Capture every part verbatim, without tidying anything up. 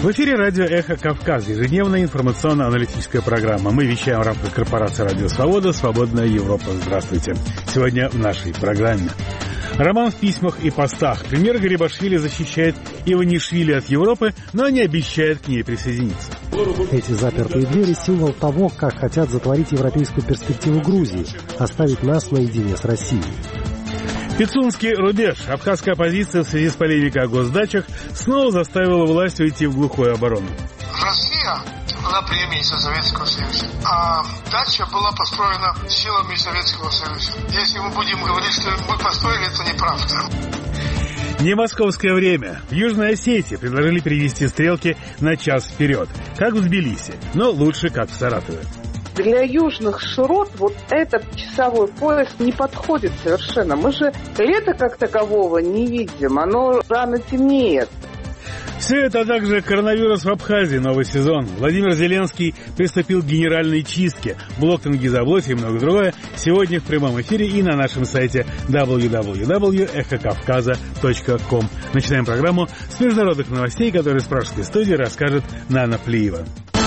В эфире радио «Эхо Кавказа», ежедневная информационно-аналитическая программа. Мы вещаем в рамках корпорации «Радио Свобода», «Свободная Европа». Здравствуйте. Сегодня в нашей программе. Роман в письмах и постах. Премьер Гарибашвили защищает Иванишвили от Европы, но не обещает к ней присоединиться. Эти запертые двери – символ того, как хотят затворить европейскую перспективу Грузии, оставить нас наедине с Россией. Пицунский рубеж. Абхазская оппозиция в связи с полемикой о госдачах снова заставила власть уйти в глухую оборону. Россия была преемницей Советского Союза, а дача была построена силами Советского Союза. Если мы будем говорить, что мы построили, это неправда. Не московское время. В Южной Осетии предложили перевести стрелки на час вперед. Как в Тбилиси, но лучше, как в Саратове. Для южных широт вот этот часовой пояс не подходит совершенно. Мы же лета как такового не видим, оно рано темнеет. Все это, а также коронавирус в Абхазии, новый сезон. Владимир Зеленский приступил к генеральной чистке. Блог Тенгизаблоти и многое другое сегодня в прямом эфире и на нашем сайте дабл ю дабл ю дабл ю точка эхо кавказа точка ком. Начинаем программу с международных новостей, которые с пражской студии расскажет Нана Плиева.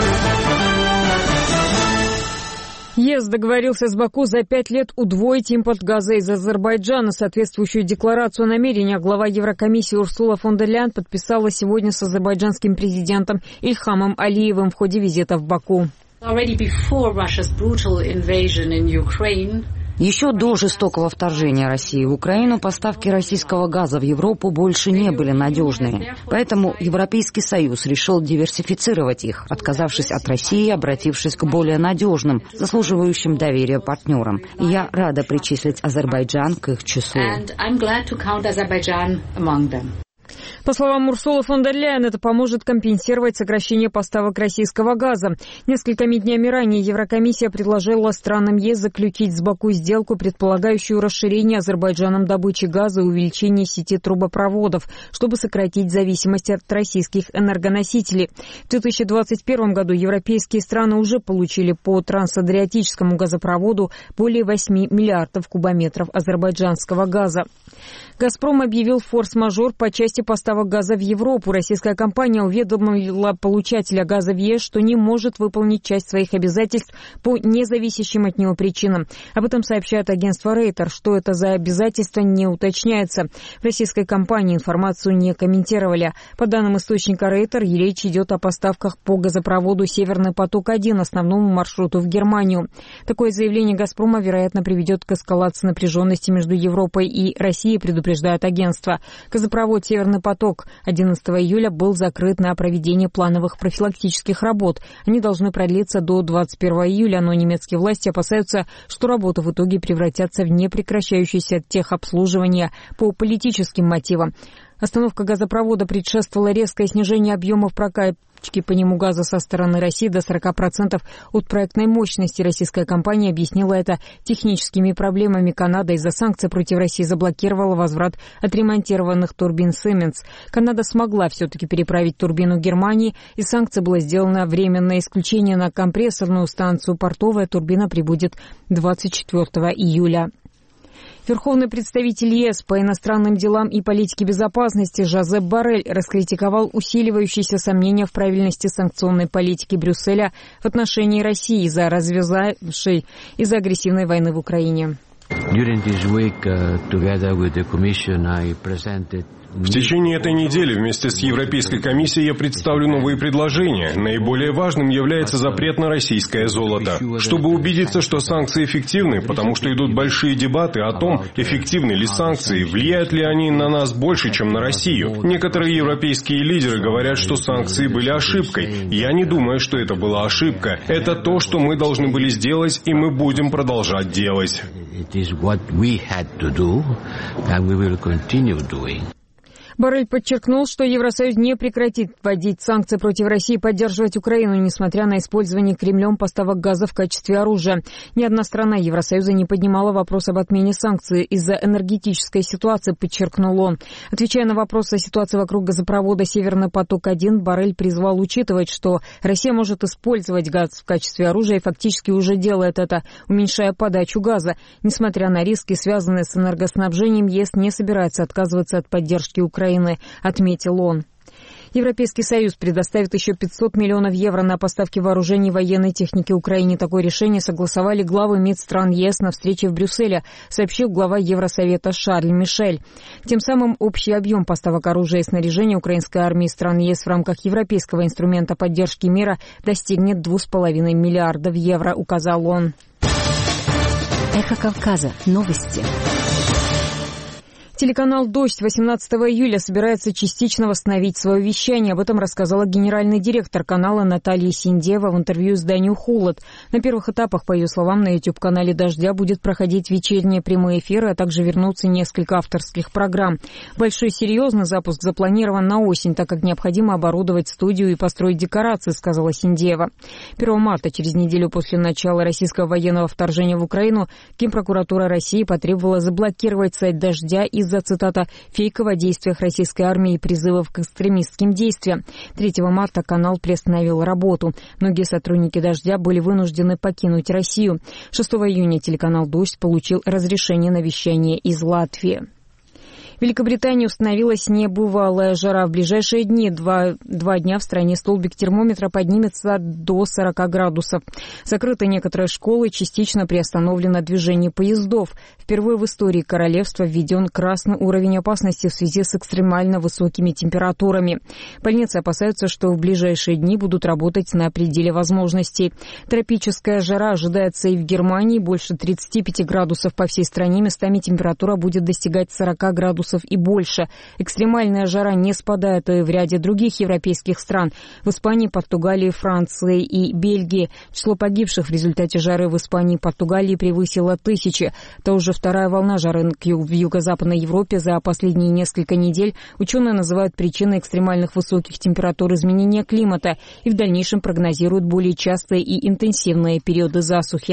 ЕС договорился с Баку за пять лет удвоить импорт газа из Азербайджана. Соответствующую декларацию о намерениях глава Еврокомиссии Урсула фон дер Ляйен подписала сегодня с азербайджанским президентом Ильхамом Алиевым в ходе визита в Баку. Еще до жестокого вторжения России в Украину поставки российского газа в Европу больше не были надежными. Поэтому Европейский Союз решил диверсифицировать их, отказавшись от России и обратившись к более надежным, заслуживающим доверия партнерам. И я рада причислить Азербайджан к их числу. По словам Урсулы фон дер Ляйен, это поможет компенсировать сокращение поставок российского газа. Несколькими днями ранее Еврокомиссия предложила странам ЕС заключить с Баку сделку, предполагающую расширение Азербайджаном добычи газа и увеличение сети трубопроводов, чтобы сократить зависимость от российских энергоносителей. В две тысячи двадцать первом году европейские страны уже получили по трансадриатическому газопроводу более восьми миллиардов кубометров азербайджанского газа. «Газпром» объявил форс-мажор по части поставок газа в Европу. Российская компания уведомила получателя газа в ЕС, что не может выполнить часть своих обязательств по независящим от него причинам. Об этом сообщает агентство Рейтер. Что это за обязательства, не уточняется. В российской компании информацию не комментировали. По данным источника Рейтер, речь идет о поставках по газопроводу «Северный поток-один», основному маршруту в Германию. Такое заявление «Газпрома», вероятно, приведет к эскалации напряженности между Европой и Россией, предупреждает агентство. Газопровод «Северный поток» одиннадцатого июля был закрыт на проведение плановых профилактических работ. Они должны продлиться до двадцать первого июля, но немецкие власти опасаются, что работы в итоге превратятся в непрекращающееся техобслуживание по политическим мотивам. Остановка газопровода предшествовала резкое снижение объемов прокачки по нему газа со стороны России до сорока процентов от проектной мощности. Российская компания объяснила это техническими проблемами. Канада из-за санкций против России заблокировала возврат отремонтированных турбин Siemens. Канада смогла все-таки переправить турбину Германии. Из санкций было сделано временное исключение на компрессорную станцию. Портовая турбина прибудет двадцать четвёртого июля. Верховный представитель ЕС по иностранным делам и политике безопасности Жозеп Боррель раскритиковал усиливающиеся сомнения в правильности санкционной политики Брюсселя в отношении России из-за развязавшей из-за агрессивной войны в Украине. В течение этой недели вместе с Европейской комиссией я представлю новые предложения. Наиболее важным является запрет на российское золото. Чтобы убедиться, что санкции эффективны, потому что идут большие дебаты о том, эффективны ли санкции, влияют ли они на нас больше, чем на Россию. Некоторые европейские лидеры говорят, что санкции были ошибкой. Я не думаю, что это была ошибка. Это то, что мы должны были сделать, и мы будем продолжать делать. Боррель подчеркнул, что Евросоюз не прекратит вводить санкции против России и поддерживать Украину, несмотря на использование Кремлем поставок газа в качестве оружия. Ни одна страна Евросоюза не поднимала вопрос об отмене санкций из-за энергетической ситуации, подчеркнул он. Отвечая на вопрос о ситуации вокруг газопровода «Северный поток-один», Боррель призвал учитывать, что Россия может использовать газ в качестве оружия и фактически уже делает это, уменьшая подачу газа. Несмотря на риски, связанные с энергоснабжением, ЕС не собирается отказываться от поддержки Украины, отметил он. Европейский Союз предоставит еще пятьсот миллионов евро на поставки вооружений и военной техники Украине. Такое решение согласовали главы МИД стран ЕС на встрече в Брюсселе, сообщил глава Евросовета Шарль Мишель. Тем самым общий объем поставок оружия и снаряжения украинской армии стран ЕС в рамках Европейского инструмента поддержки мира достигнет двух с половиной миллиардов евро, указал он. Эхо Кавказа. Новости. Телеканал «Дождь» восемнадцатого июля собирается частично восстановить свое вещание. Об этом рассказала генеральный директор канала Наталья Синдеева в интервью изданию «Холод». На первых этапах, по ее словам, на YouTube-канале «Дождя» будет проходить вечерние прямые эфиры, а также вернутся несколько авторских программ. Большой серьезный запуск запланирован на осень, так как необходимо оборудовать студию и построить декорации, сказала Синдеева. первого марта, через неделю после начала российского военного вторжения в Украину, Генпрокуратура России потребовала заблокировать сайт «Дождя» из за, цитата, «фейкового действия российской армии и призывов к экстремистским действиям». третьего марта канал приостановил работу. Многие сотрудники «Дождя» были вынуждены покинуть Россию. шестого июня телеканал «Дождь» получил разрешение на вещание из Латвии. В Великобритании установилась небывалая жара. В ближайшие дни, два, два дня в стране столбик термометра поднимется до сорока градусов. Закрыты некоторые школы, частично приостановлено движение поездов. Впервые в истории королевства введен красный уровень опасности в связи с экстремально высокими температурами. Больницы опасаются, что в ближайшие дни будут работать на пределе возможностей. Тропическая жара ожидается и в Германии. Больше тридцати пяти градусов по всей стране. Местами температура будет достигать сорока градусов и больше. Экстремальная жара не спадает и в ряде других европейских стран. В Испании, Португалии, Франции и Бельгии. Число погибших в результате жары в Испании и Португалии превысило тысячи. Это уже вторая волна жары в юго-западной Европе за последние несколько недель. Ученые называют причиной экстремальных высоких температур изменения климата и в дальнейшем прогнозируют более частые и интенсивные периоды засухи.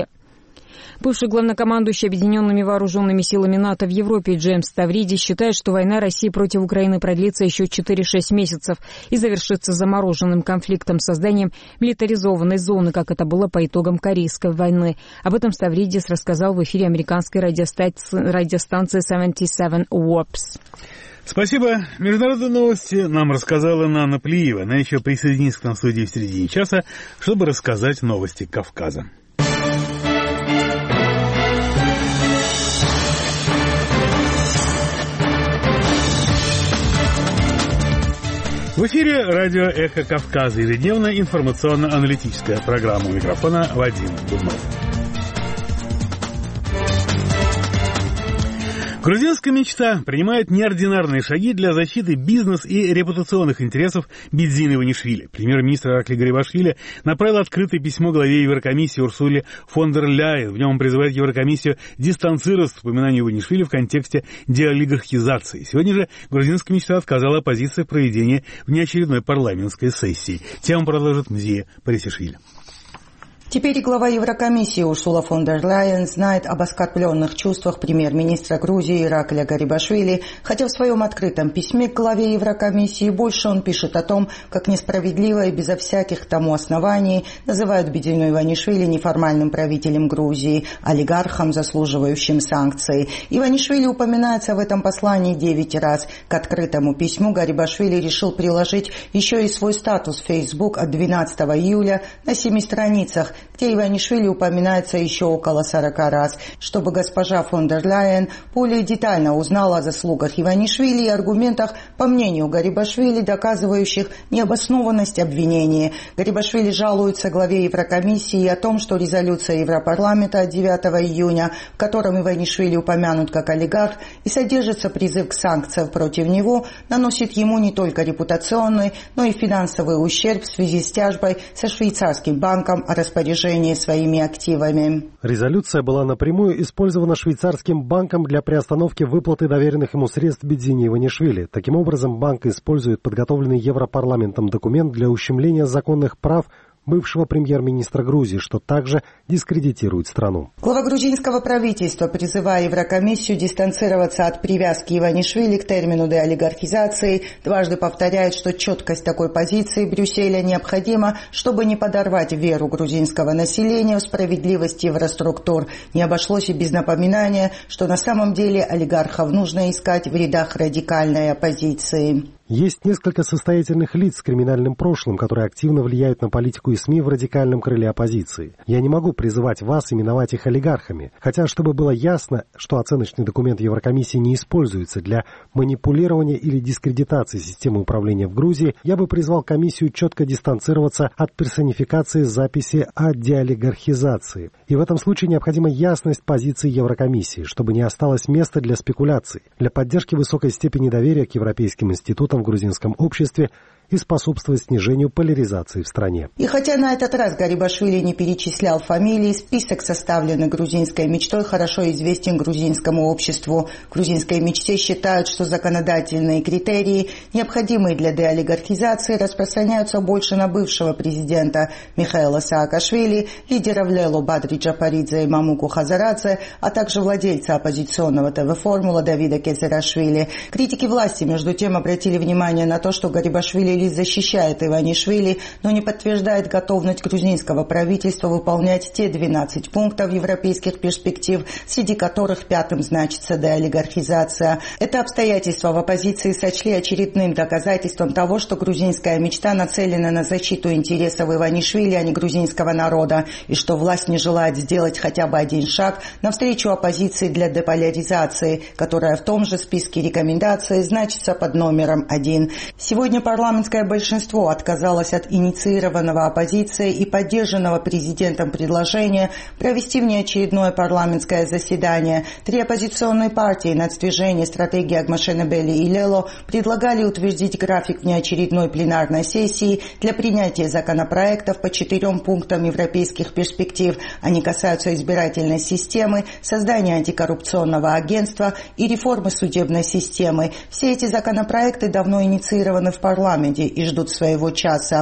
Бывший главнокомандующий Объединенными вооруженными силами НАТО в Европе Джеймс Ставридис считает, что война России против Украины продлится еще четыре-шесть месяцев и завершится замороженным конфликтом, созданием милитаризованной зоны, как это было по итогам Корейской войны. Об этом Ставридис рассказал в эфире американской радиостанции, радиостанции семьдесят семь Warps. Спасибо. Международные новости нам рассказала Нана Плиева. Она еще присоединится к нам в студии в середине часа, чтобы рассказать новости Кавказа. В эфире радио «Эхо Кавказа», ежедневная информационно-аналитическая программа. У микрофона Вадим Дубнов. Грузинская мечта принимает неординарные шаги для защиты бизнес- и репутационных интересов Бидзины Иванишвили. Премьер-министр Иракли Гарибашвили направил открытое письмо главе Еврокомиссии Урсуле фон дер Ляйен. В нем он призывает Еврокомиссию дистанцироваться от упоминания Иванишвили в контексте деолигархизации. Сегодня же грузинская мечта отказала оппозиции в проведении внеочередной парламентской сессии. Тему продолжит Мзия Парисишвили. Теперь глава Еврокомиссии Урсула фон дер Ляйен знает об оскорбленных чувствах премьер-министра Грузии Иракля Гарибашвили, хотя в своем открытом письме к главе Еврокомиссии больше он пишет о том, как несправедливо и безо всяких тому оснований называют Бидзину Иванишвили неформальным правителем Грузии, олигархом, заслуживающим санкций. Иванишвили упоминается в этом послании девять раз. К открытому письму Гарибашвили решил приложить еще и свой статус в Facebook от двенадцатого июля на семи страницах, где Иванишвили упоминается еще около сорока раз, чтобы госпожа фон дер Ляйен более детально узнала о заслугах Иванишвили и аргументах, по мнению Гарибашвили, доказывающих необоснованность обвинения. Гарибашвили жалуется главе Еврокомиссии о том, что резолюция Европарламента от девятого июня, в котором Иванишвили упомянут как олигарх и содержится призыв к санкциям против него, наносит ему не только репутационный, но и финансовый ущерб в связи с тяжбой со швейцарским банком о распоряжении своими активами. Резолюция была напрямую использована швейцарским банком для приостановки выплаты доверенных ему средств Бидзине Иванишвили. Таким образом, банк использует подготовленный Европарламентом документ для ущемления законных прав бывшего премьер-министра Грузии, что также дискредитирует страну. Глава грузинского правительства, призывая Еврокомиссию дистанцироваться от привязки Иванишвили к термину деолигархизации, дважды повторяет, что четкость такой позиции Брюсселя необходима, чтобы не подорвать веру грузинского населения в справедливость евроструктур. Не обошлось и без напоминания, что на самом деле олигархов нужно искать в рядах радикальной оппозиции. Есть несколько состоятельных лиц с криминальным прошлым, которые активно влияют на политику и СМИ в радикальном крыле оппозиции. Я не могу призывать вас именовать их олигархами, хотя, чтобы было ясно, что оценочный документ Еврокомиссии не используется для манипулирования или дискредитации системы управления в Грузии, я бы призвал комиссию четко дистанцироваться от персонификации записи о деолигархизации. И в этом случае необходима ясность позиции Еврокомиссии, чтобы не осталось места для спекуляций, для поддержки высокой степени доверия к европейским институтам в грузинском обществе и способствовать снижению поляризации в стране. И хотя на этот раз Гарибашвили не перечислял фамилии, список, составленный грузинской мечтой, хорошо известен грузинскому обществу. В грузинской мечте считают, что законодательные критерии, необходимые для деолигархизации, распространяются больше на бывшего президента Михаила Саакашвили, лидеров Лело Бадри Джапаридзе и Мамуку Хазарадзе, а также владельца оппозиционного ТВ «Формула» Давида Кезерашвили. Критики власти, между тем, обратили внимание на то, что Гарибашвили лишь защищает Иванишвили, но не подтверждает готовность грузинского правительства выполнять те двенадцать пунктов европейских перспектив, среди которых пятым значится деолигархизация. Это обстоятельство в оппозиции сочли очередным доказательством того, что грузинская мечта нацелена на защиту интересов Иванишвили, а не грузинского народа, и что власть не желает сделать хотя бы один шаг навстречу оппозиции для деполяризации, которая в том же списке рекомендаций значится под номером один. Сегодня парламент большинство отказалось от инициированного оппозицией и поддержанного президентом предложения провести внеочередное парламентское заседание. Три оппозиционные партии «Нацдвижение», «Стратегия Агмашенебели» и «Лело» предлагали утвердить график внеочередной пленарной сессии для принятия законопроектов по четырем пунктам европейских перспектив. Они касаются избирательной системы, создания антикоррупционного агентства и реформы судебной системы. Все эти законопроекты давно инициированы в парламенте и ждут своего часа.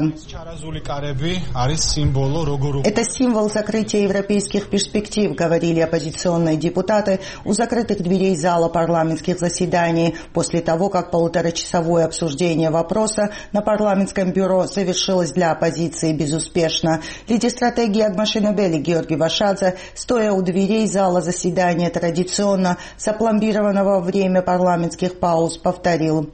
Это символ закрытия европейских перспектив, говорили оппозиционные депутаты у закрытых дверей зала парламентских заседаний, после того, как полуторачасовое обсуждение вопроса на парламентском бюро завершилось для оппозиции безуспешно. Лидер стратегии Агмашенебели Георгий Вашадзе, стоя у дверей зала заседания традиционно запломбированного во время парламентских пауз, повторил: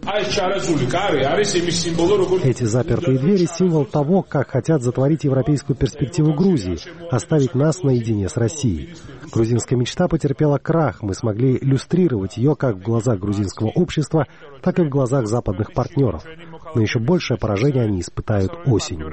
эти запертые двери – символ того, как хотят затворить европейскую перспективу Грузии, оставить нас наедине с Россией. Грузинская мечта потерпела крах, мы смогли иллюстрировать ее как в глазах грузинского общества, так и в глазах западных партнеров. Но еще большее поражение они испытают осенью.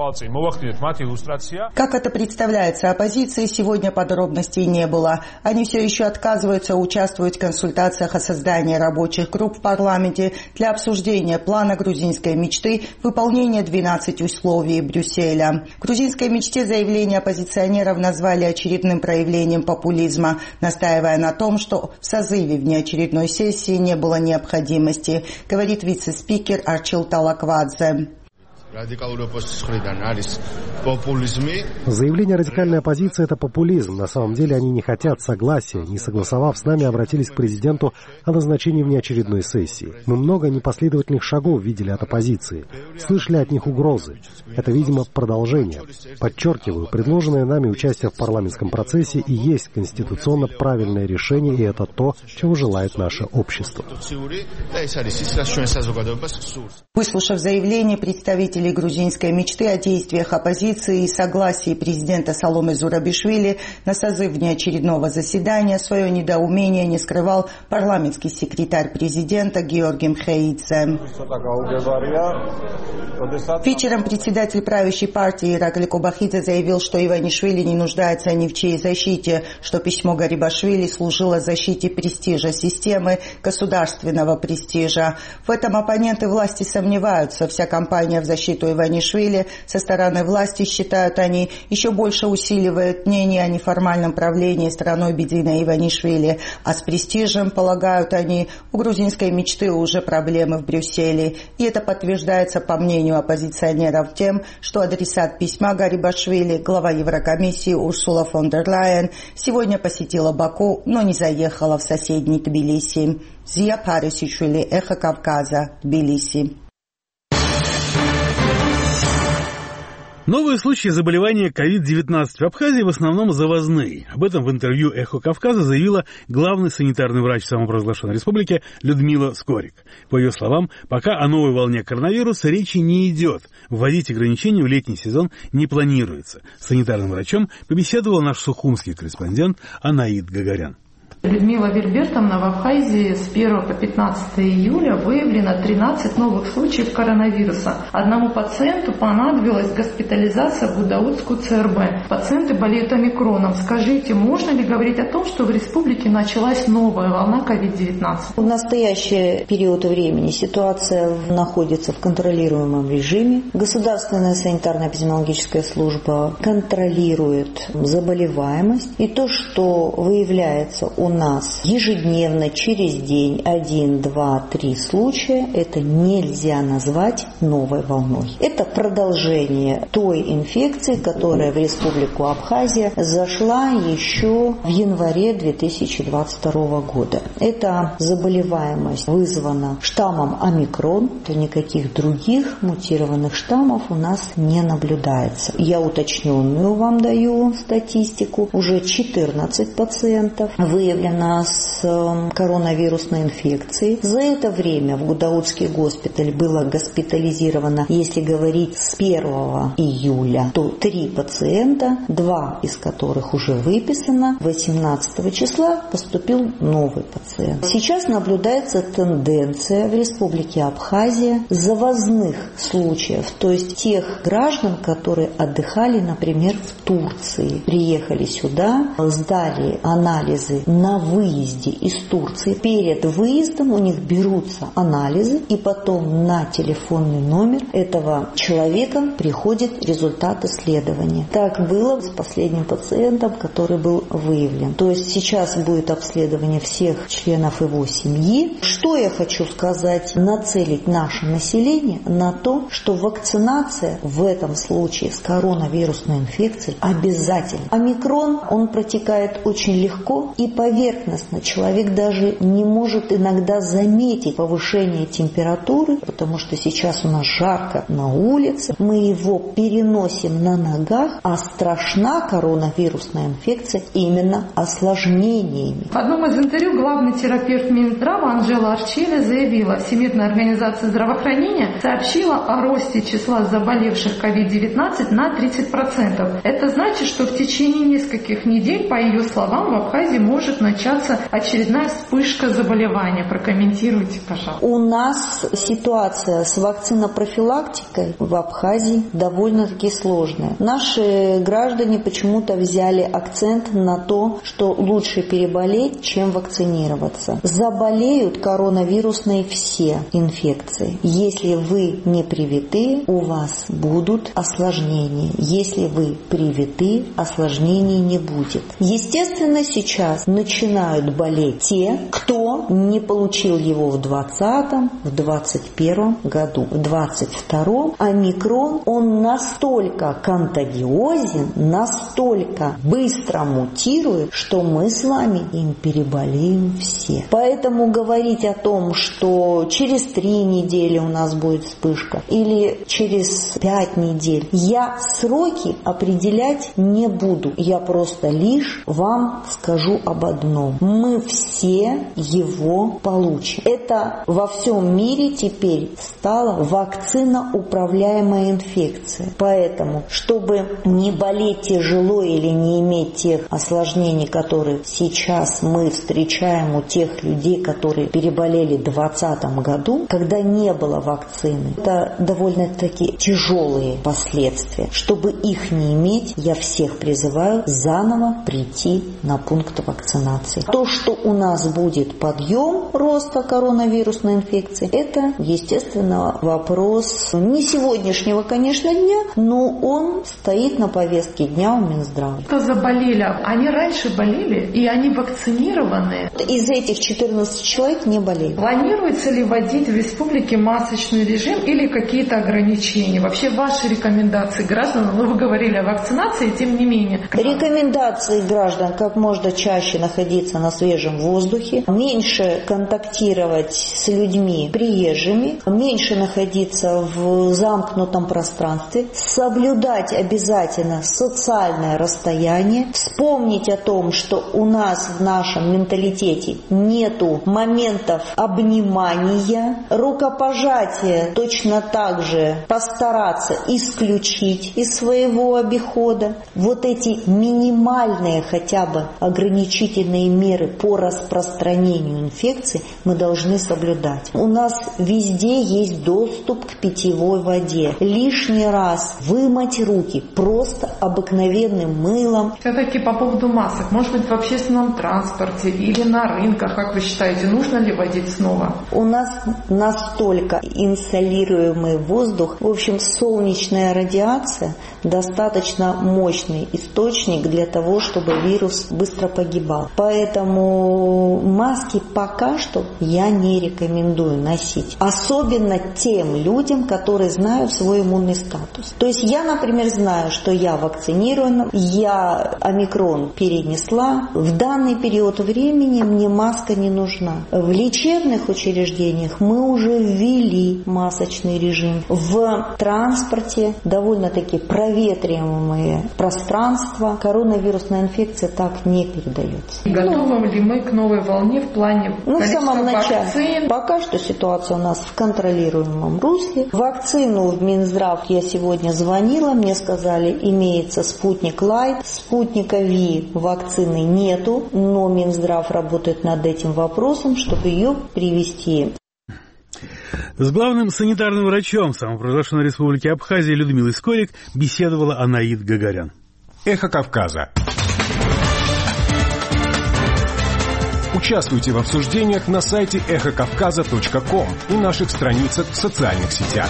Как это представляется оппозиции, сегодня подробностей не было. Они все еще отказываются участвовать в консультациях о создании рабочих групп в парламенте для обсуждения плана грузинской мечты, выполнения двенадцати условий Брюсселя. В грузинской мечте заявление оппозиционеров назвали очередным проявлением популизма, настаивая на том, что в созыве внеочередной сессии не было необходимости, говорит вице-спикер Арчил Талаквадзе. Заявление радикальной оппозиции – это популизм. На самом деле они не хотят согласия. Не согласовав с нами, обратились к президенту о назначении внеочередной сессии. Мы много непоследовательных шагов видели от оппозиции. Слышали от них угрозы. Это, видимо, продолжение. Подчеркиваю, предложенное нами участие в парламентском процессе и есть конституционно правильное решение, и это то, чего желает наше общество. Выслушав заявление представителей грузинской мечты о действиях оппозиции и согласии президента Саломе Зурабишвили на созыв внеочередного заседания, свое недоумение не скрывал парламентский секретарь президента Георгий Мхеидзе. Вечером председатель правящей партии Ираклий Кобахидзе заявил, что Иванишвили не нуждается ни в чьей защите, что письмо Гарибашвили служило защите престижа системы, государственного престижа. В этом оппоненты власти сомневаются. Вся кампания в защиту Иванишвили со стороны власти, считают они, еще больше усиливает мнение о неформальном правлении страной Бедина Иванишвили. А с престижем, полагают они, у грузинской мечты уже проблемы в Брюсселе. И это подтверждается, по мнению оппозиционеров, тем, что адресат письма Гарибашвили, глава Еврокомиссии Урсула фон дер Лайен, сегодня посетила Баку, но не заехала в соседний Тбилиси. Зия Парисишвили, Эхо Кавказа, Тбилиси. Новые случаи заболевания ковид девятнадцать в Абхазии в основном завозные. Об этом в интервью «Эхо Кавказа» заявила главный санитарный врач самопровозглашенной республики Людмила Скорик. По ее словам, пока о новой волне коронавируса речи не идет. Вводить ограничения в летний сезон не планируется. С санитарным врачом побеседовал наш сухумский корреспондент Анаид Гагарян. Людмила Вильбертовна, в Абхазии с первого по пятнадцатое июля выявлено тринадцать новых случаев коронавируса. Одному пациенту понадобилась госпитализация в Гудаутскую ЦРБ. Пациенты болеют омикроном. Скажите, можно ли говорить о том, что в республике началась новая волна ковид девятнадцать? В настоящий период времени ситуация находится в контролируемом режиме. Государственная санитарно-эпидемиологическая служба контролирует заболеваемость. И то, что выявляется у нас ежедневно, через день, один, два, три случая, это нельзя назвать новой волной. Это продолжение той инфекции, которая в Республику Абхазия зашла еще в январе две тысячи двадцать второго года. Эта заболеваемость вызвана штаммом омикрон, то никаких других мутированных штаммов у нас не наблюдается. Я уточненную вам даю статистику. Уже четырнадцать пациентов выявлено с коронавирусной инфекцией. За это время в Гудаутский госпиталь было госпитализировано, если говорить с первого июля, то три пациента, два из которых уже выписано. восемнадцатого числа поступил новый пациент. Сейчас наблюдается тенденция в Республике Абхазия завозных случаев, то есть тех граждан, которые отдыхали, например, в Турции, приехали сюда, сдали анализы на выезде из Турции. Перед выездом у них берутся анализы, и потом на телефонный номер этого человека приходит результат исследования. Так было с последним пациентом, который был выявлен. То есть сейчас будет обследование всех членов его семьи. Что я хочу сказать? Нацелить наше население на то, что вакцинация в этом случае с коронавирусной инфекцией обязательно. Омикрон, он протекает очень легко и поверхностно. Человек даже не может иногда заметить повышение температуры, потому что сейчас у нас жарко на улице. Мы его переносим на ногах, а страшна коронавирусная инфекция именно осложнениями. В одном из интервью главный терапевт Минздрава Анжела Арчели заявила, Всемирная организация здравоохранения сообщила о росте числа заболевших ковид девятнадцать на тридцать процентов. Это значит, что в течение нескольких недель, по ее словам, в Абхазии может начаться очередная вспышка заболевания. Прокомментируйте, пожалуйста. У нас ситуация с вакцинопрофилактикой в Абхазии довольно-таки сложная. Наши граждане почему-то взяли акцент на то, что лучше переболеть, чем вакцинироваться. Заболеют коронавирусные все инфекции. Если вы не привиты, у вас будут осложнения. Если вы привиты, осложнений не будет. Естественно, сейчас начинают болеть те, кто не получил его в двадцатом, в двадцать первом году. В двадцать втором омикрон, он настолько контагиозен, настолько быстро мутирует, что мы с вами им переболеем все. Поэтому говорить о том, что через три недели у нас будет вспышка или через пять недель, я сроки определять не буду. Я просто лишь вам скажу об одном. Мы все его получим. Это во всем мире теперь стала вакциноуправляемая инфекция. Поэтому, чтобы не болеть тяжело или не иметь тех осложнений, которые сейчас мы встречаем у тех людей, которые переболели в двадцатом году, когда не было вакцины, это довольно-таки тяжелые последствия. Чтобы их не иметь, я всех призываю заново прийти на пункт вакцинации. То, что у нас будет подъем роста коронавирусной инфекции, это, естественно, вопрос не сегодняшнего, конечно, дня, но он стоит на повестке дня у Минздрава. Кто заболели, они раньше болели и они вакцинированы? Из этих четырнадцати человек не болели. Планируется ли вводить в республике масочный режим или какие-то ограничения? Вообще ваши рекомендации гражданам, ну вы говорили о вакцинации, тем не менее. Рекомендации граждан как можно чаще находиться находиться на свежем воздухе, меньше контактировать с людьми приезжими, меньше находиться в замкнутом пространстве, соблюдать обязательно социальное расстояние, вспомнить о том, что у нас в нашем менталитете нету моментов обнимания, рукопожатия точно так же постараться исключить из своего обихода. Вот эти минимальные хотя бы ограничительные меры по распространению инфекции мы должны соблюдать. У нас везде есть доступ к питьевой воде. Лишний раз вымыть руки просто обыкновенным мылом. Все-таки по поводу масок, может быть, в общественном транспорте или на рынках, как вы считаете, нужно ли вводить снова? У нас настолько инсолируемый воздух, в общем, солнечная радиация достаточно мощный источник для того, чтобы вирус быстро погибал. Поэтому маски пока что я не рекомендую носить. Особенно тем людям, которые знают свой иммунный статус. То есть я, например, знаю, что я вакцинирована, я омикрон перенесла. В данный период времени мне маска не нужна. В лечебных учреждениях мы уже ввели масочный режим. В транспорте довольно-таки проветриваемые пространства. Коронавирусная инфекция так не передается. Готовы ну, ли мы к новой волне в плане ну, количества в самом начале. вакцин? Пока что ситуация у нас в контролируемом русле. Вакцину в Минздрав я сегодня звонила, мне сказали, имеется Спутник Лайт, Спутника Ви вакцины нету, но Минздрав работает над этим вопросом, чтобы ее привести. С главным санитарным врачом самопровозглашенной республики Абхазия Людмилой Скорик беседовала Анаид Гагарян. Эхо Кавказа. Участвуйте в обсуждениях на сайте эхо кавказа точка ком и наших страницах в социальных сетях.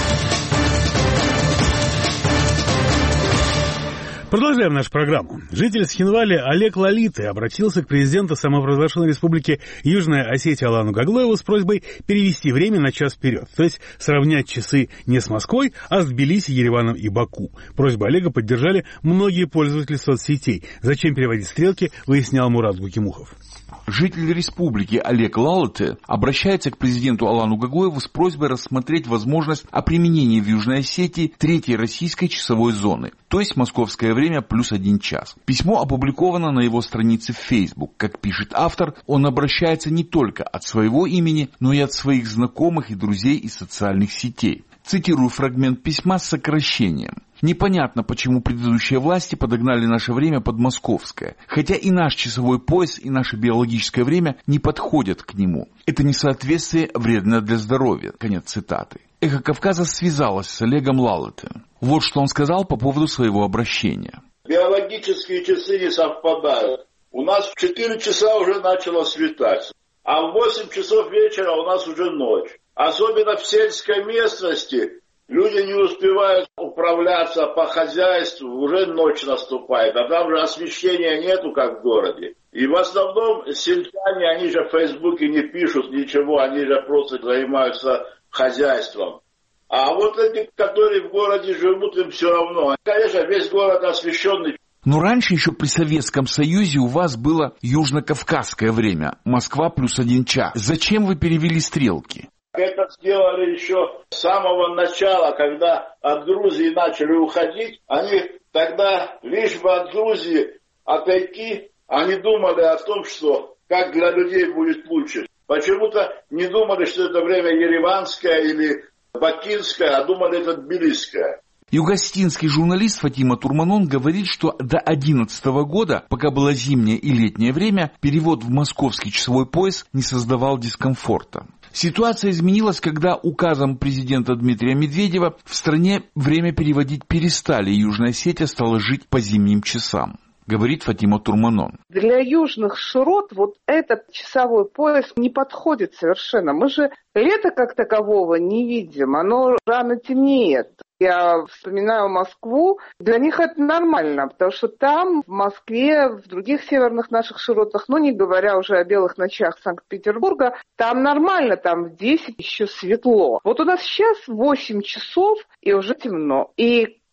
Продолжаем нашу программу. Житель Схинвали Олег Лалиты обратился к президенту самопровозглашенной республики Южная Осетия Алану Гаглоеву с просьбой перевести время на час вперед, то есть сравнять часы не с Москвой, а с Тбилиси, Ереваном и Баку. Просьбу Олега поддержали многие пользователи соцсетей. Зачем переводить стрелки, выяснял Мурат Гукимухов. Житель республики Олег Лалыты обращается к президенту Алану Гаглоеву с просьбой рассмотреть возможность о применении в Южной Осетии третьей российской часовой зоны, то есть московское время плюс один час. Письмо опубликовано на его странице в Facebook. Как пишет автор, он обращается не только от своего имени, но и от своих знакомых и друзей из социальных сетей. Цитирую фрагмент письма с сокращением. Непонятно, почему предыдущие власти подогнали наше время под московское, хотя и наш часовой пояс, и наше биологическое время не подходят к нему. Это несоответствие вредно для здоровья. Конец цитаты. Эхо Кавказа связалось с Олегом Лалыты. Вот что он сказал по поводу своего обращения. Биологические часы не совпадают. У нас в четыре часа уже начало светать, а в восемь часов вечера у нас уже ночь. Особенно в сельской местности люди не успевают управляться по хозяйству, уже ночь наступает, а там же освещения нету, как в городе. И в основном сельчане, они же в Фейсбуке не пишут ничего, они же просто занимаются хозяйством. А вот эти, которые в городе живут, им все равно. Конечно, весь город освещенный. Но раньше еще при Советском Союзе у вас было южно-кавказское время, Москва плюс один час. Зачем вы перевели стрелки? Это сделали еще с самого начала, когда от Грузии начали уходить. Они тогда, лишь бы от Грузии отойти, они думали о том, что как для людей будет лучше. Почему-то не думали, что это время ереванское или бакинское, а думали, это тбилисское. Югостинский журналист Фатима Турманон говорит, что до две тысячи одиннадцатого года, пока было зимнее и летнее время, перевод в московский часовой пояс не создавал дискомфорта. Ситуация изменилась, когда указом президента Дмитрия Медведева в стране время переводить перестали, и Южная Осетия стала жить по зимним часам, говорит Фатима Турманон. Для южных широт вот этот часовой пояс не подходит совершенно. Мы же лета как такового не видим, оно рано темнеет. Я вспоминаю Москву, для них это нормально, потому что там, в Москве, в других северных наших широтах, ну не говоря уже о белых ночах Санкт-Петербурга, там нормально, там в десять еще светло. Вот у нас сейчас восемь часов и уже темно. И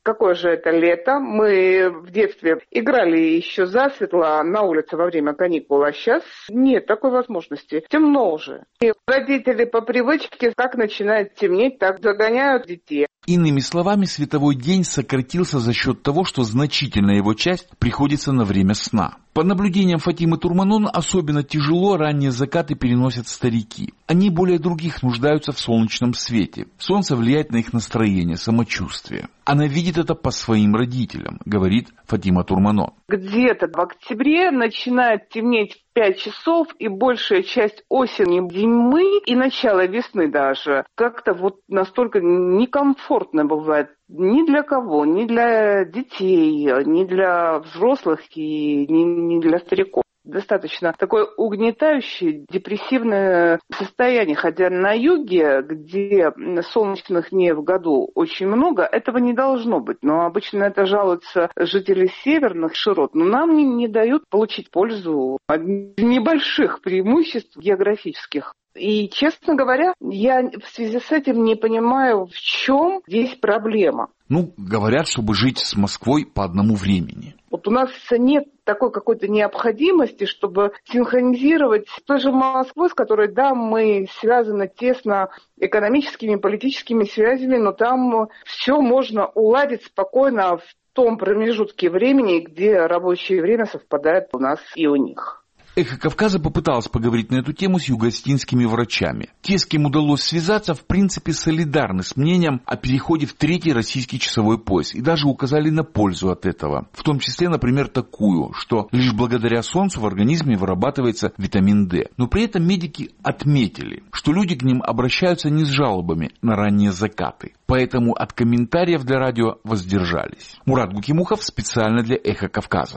Какое же это лето? Мы в детстве играли еще засветло на улице во время каникул, а сейчас нет такой возможности. Темно уже. И родители по привычке, как начинает темнеть, так загоняют детей. Иными словами, световой день сократился за счет того, что значительная его часть приходится на время сна. По наблюдениям Фатимы Турманон, особенно тяжело ранние закаты переносят старики. Они более других нуждаются в солнечном свете. Солнце влияет на их настроение, самочувствие. Она видит это по своим родителям, говорит Фатима Турманон. Где-то в октябре начинает темнеть в пять часов, и большая часть осени, зимы и начало весны даже как-то вот настолько некомфортно бывает. Ни для кого, ни для детей, ни для взрослых и ни, ни для стариков. Достаточно такое угнетающее, депрессивное состояние. Хотя на юге, где солнечных дней в году очень много, этого не должно быть. Но обычно это жалуются жители северных широт. Но нам не, не дают получить пользу от небольших преимуществ географических. И, честно говоря, я в связи с этим не понимаю, в чем здесь проблема. Ну, говорят, чтобы жить с Москвой по одному времени. Вот у нас нет такой какой-то необходимости, чтобы синхронизировать с той же Москвой, с которой, да, мы связаны тесно экономическими, политическими связями, но там все можно уладить спокойно в том промежутке времени, где рабочее время совпадает у нас и у них. Эхо Кавказа попыталась поговорить на эту тему с юго-осетинскими врачами. Те, с кем удалось связаться, в принципе солидарны с мнением о переходе в третий российский часовой пояс и даже указали на пользу от этого. В том числе, например, такую, что лишь благодаря солнцу в организме вырабатывается витамин D. Но при этом медики отметили, что люди к ним обращаются не с жалобами на ранние закаты. Поэтому от комментариев для радио воздержались. Мурат Гукимухов специально для Эхо Кавказа.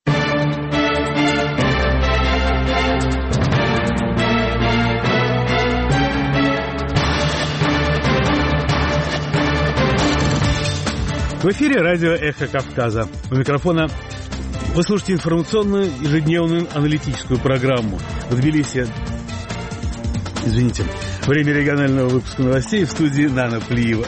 В эфире радио «Эхо Кавказа». У микрофона вы слушаете информационную ежедневную аналитическую программу. В Тбилиси, извините, время регионального выпуска новостей в студии Нана Плиева.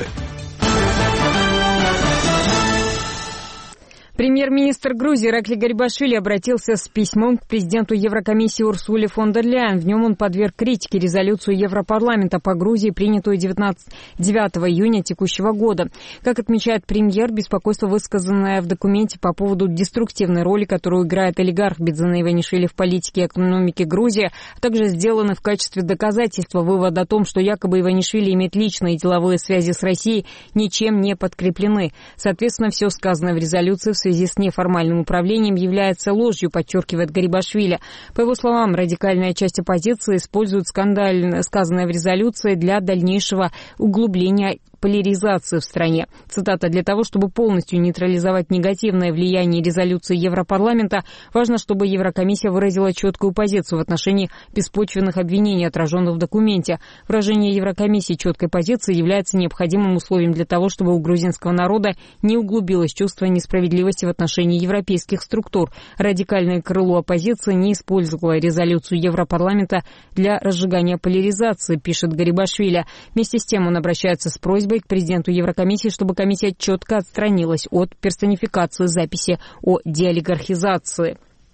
Премьер-министр Грузии Иракли Гарибашвили обратился с письмом к президенту Еврокомиссии Урсуле фон дер Ляйен. В нем он подверг критике резолюцию Европарламента по Грузии, принятую девятого июня текущего года. Как отмечает премьер, беспокойство, высказанное в документе по поводу деструктивной роли, которую играет олигарх Бидзана Иванишвили в политике и экономике Грузии, а также сделаны в качестве доказательства вывода о том, что якобы Иванишвили имеет личные и деловые связи с Россией, ничем не подкреплены. Соответственно, все сказанное в резолюции в связи В связи с неформальным управлением является ложью, подчеркивает Гарибашвили. По его словам, радикальная часть оппозиции использует скандально сказанное в резолюции для дальнейшего углубления поляризации в стране. Цитата: «Для того, чтобы полностью нейтрализовать негативное влияние резолюции Европарламента, важно, чтобы Еврокомиссия выразила четкую позицию в отношении беспочвенных обвинений, отраженных в документе. Выражение Еврокомиссии четкой позиции является необходимым условием для того, чтобы у грузинского народа не углубилось чувство несправедливости в отношении европейских структур. Радикальное крыло оппозиции не использовало резолюцию Европарламента для разжигания поляризации», пишет Гарибашвили. Вместе с тем он обращается с просьбой к президенту Еврокомиссии, чтобы комиссия четко отстранилась от персонификации записи о деолигархизации.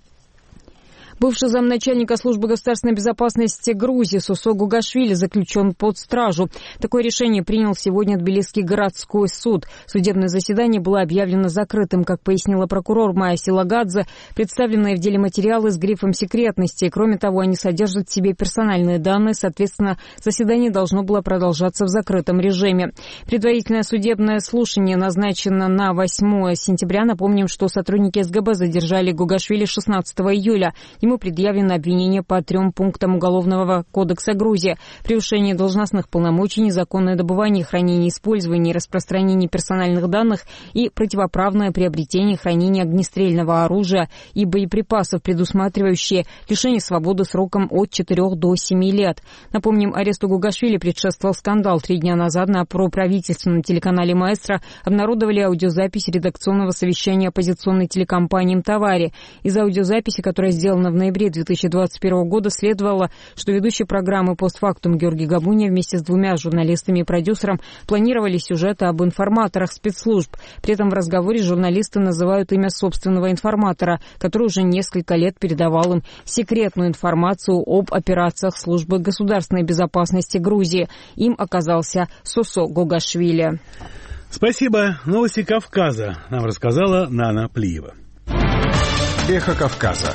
Бывший замначальника службы государственной безопасности Грузии Сусо Гугашвили заключен под стражу. Такое решение принял сегодня Тбилисский городской суд. Судебное заседание было объявлено закрытым, как пояснила прокурор Майя Силагадзе. Представленные в деле материалы с грифом секретности. Кроме того, они содержат в себе персональные данные. Соответственно, заседание должно было продолжаться в закрытом режиме. Предварительное судебное слушание назначено на восьмое сентября. Напомним, что сотрудники эс гэ бэ задержали Гугашвили шестнадцатого июля. Ему предъявлено обвинение по трем пунктам Уголовного кодекса Грузии: превышение должностных полномочий, незаконное добывание, хранение, использование и распространение персональных данных и противоправное приобретение, хранение огнестрельного оружия и боеприпасов, предусматривающие лишение свободы сроком от четырёх до семи лет. Напомним, аресту Гугашвили предшествовал скандал. Три дня назад на проправительственном телеканале «Маэстро» обнародовали аудиозапись редакционного совещания оппозиционной телекомпании «Мтавари». Из аудиозаписи, которая сделана в в ноябре две тысячи двадцать первого года следовало, что ведущий программы «Постфактум» Георгий Габуния вместе с двумя журналистами и продюсером планировали сюжеты об информаторах спецслужб. При этом в разговоре журналисты называют имя собственного информатора, который уже несколько лет передавал им секретную информацию об операциях службы государственной безопасности Грузии. Им оказался Сосо Гогашвили. Спасибо. Новости Кавказа нам рассказала Нана Плиева. Эхо Кавказа.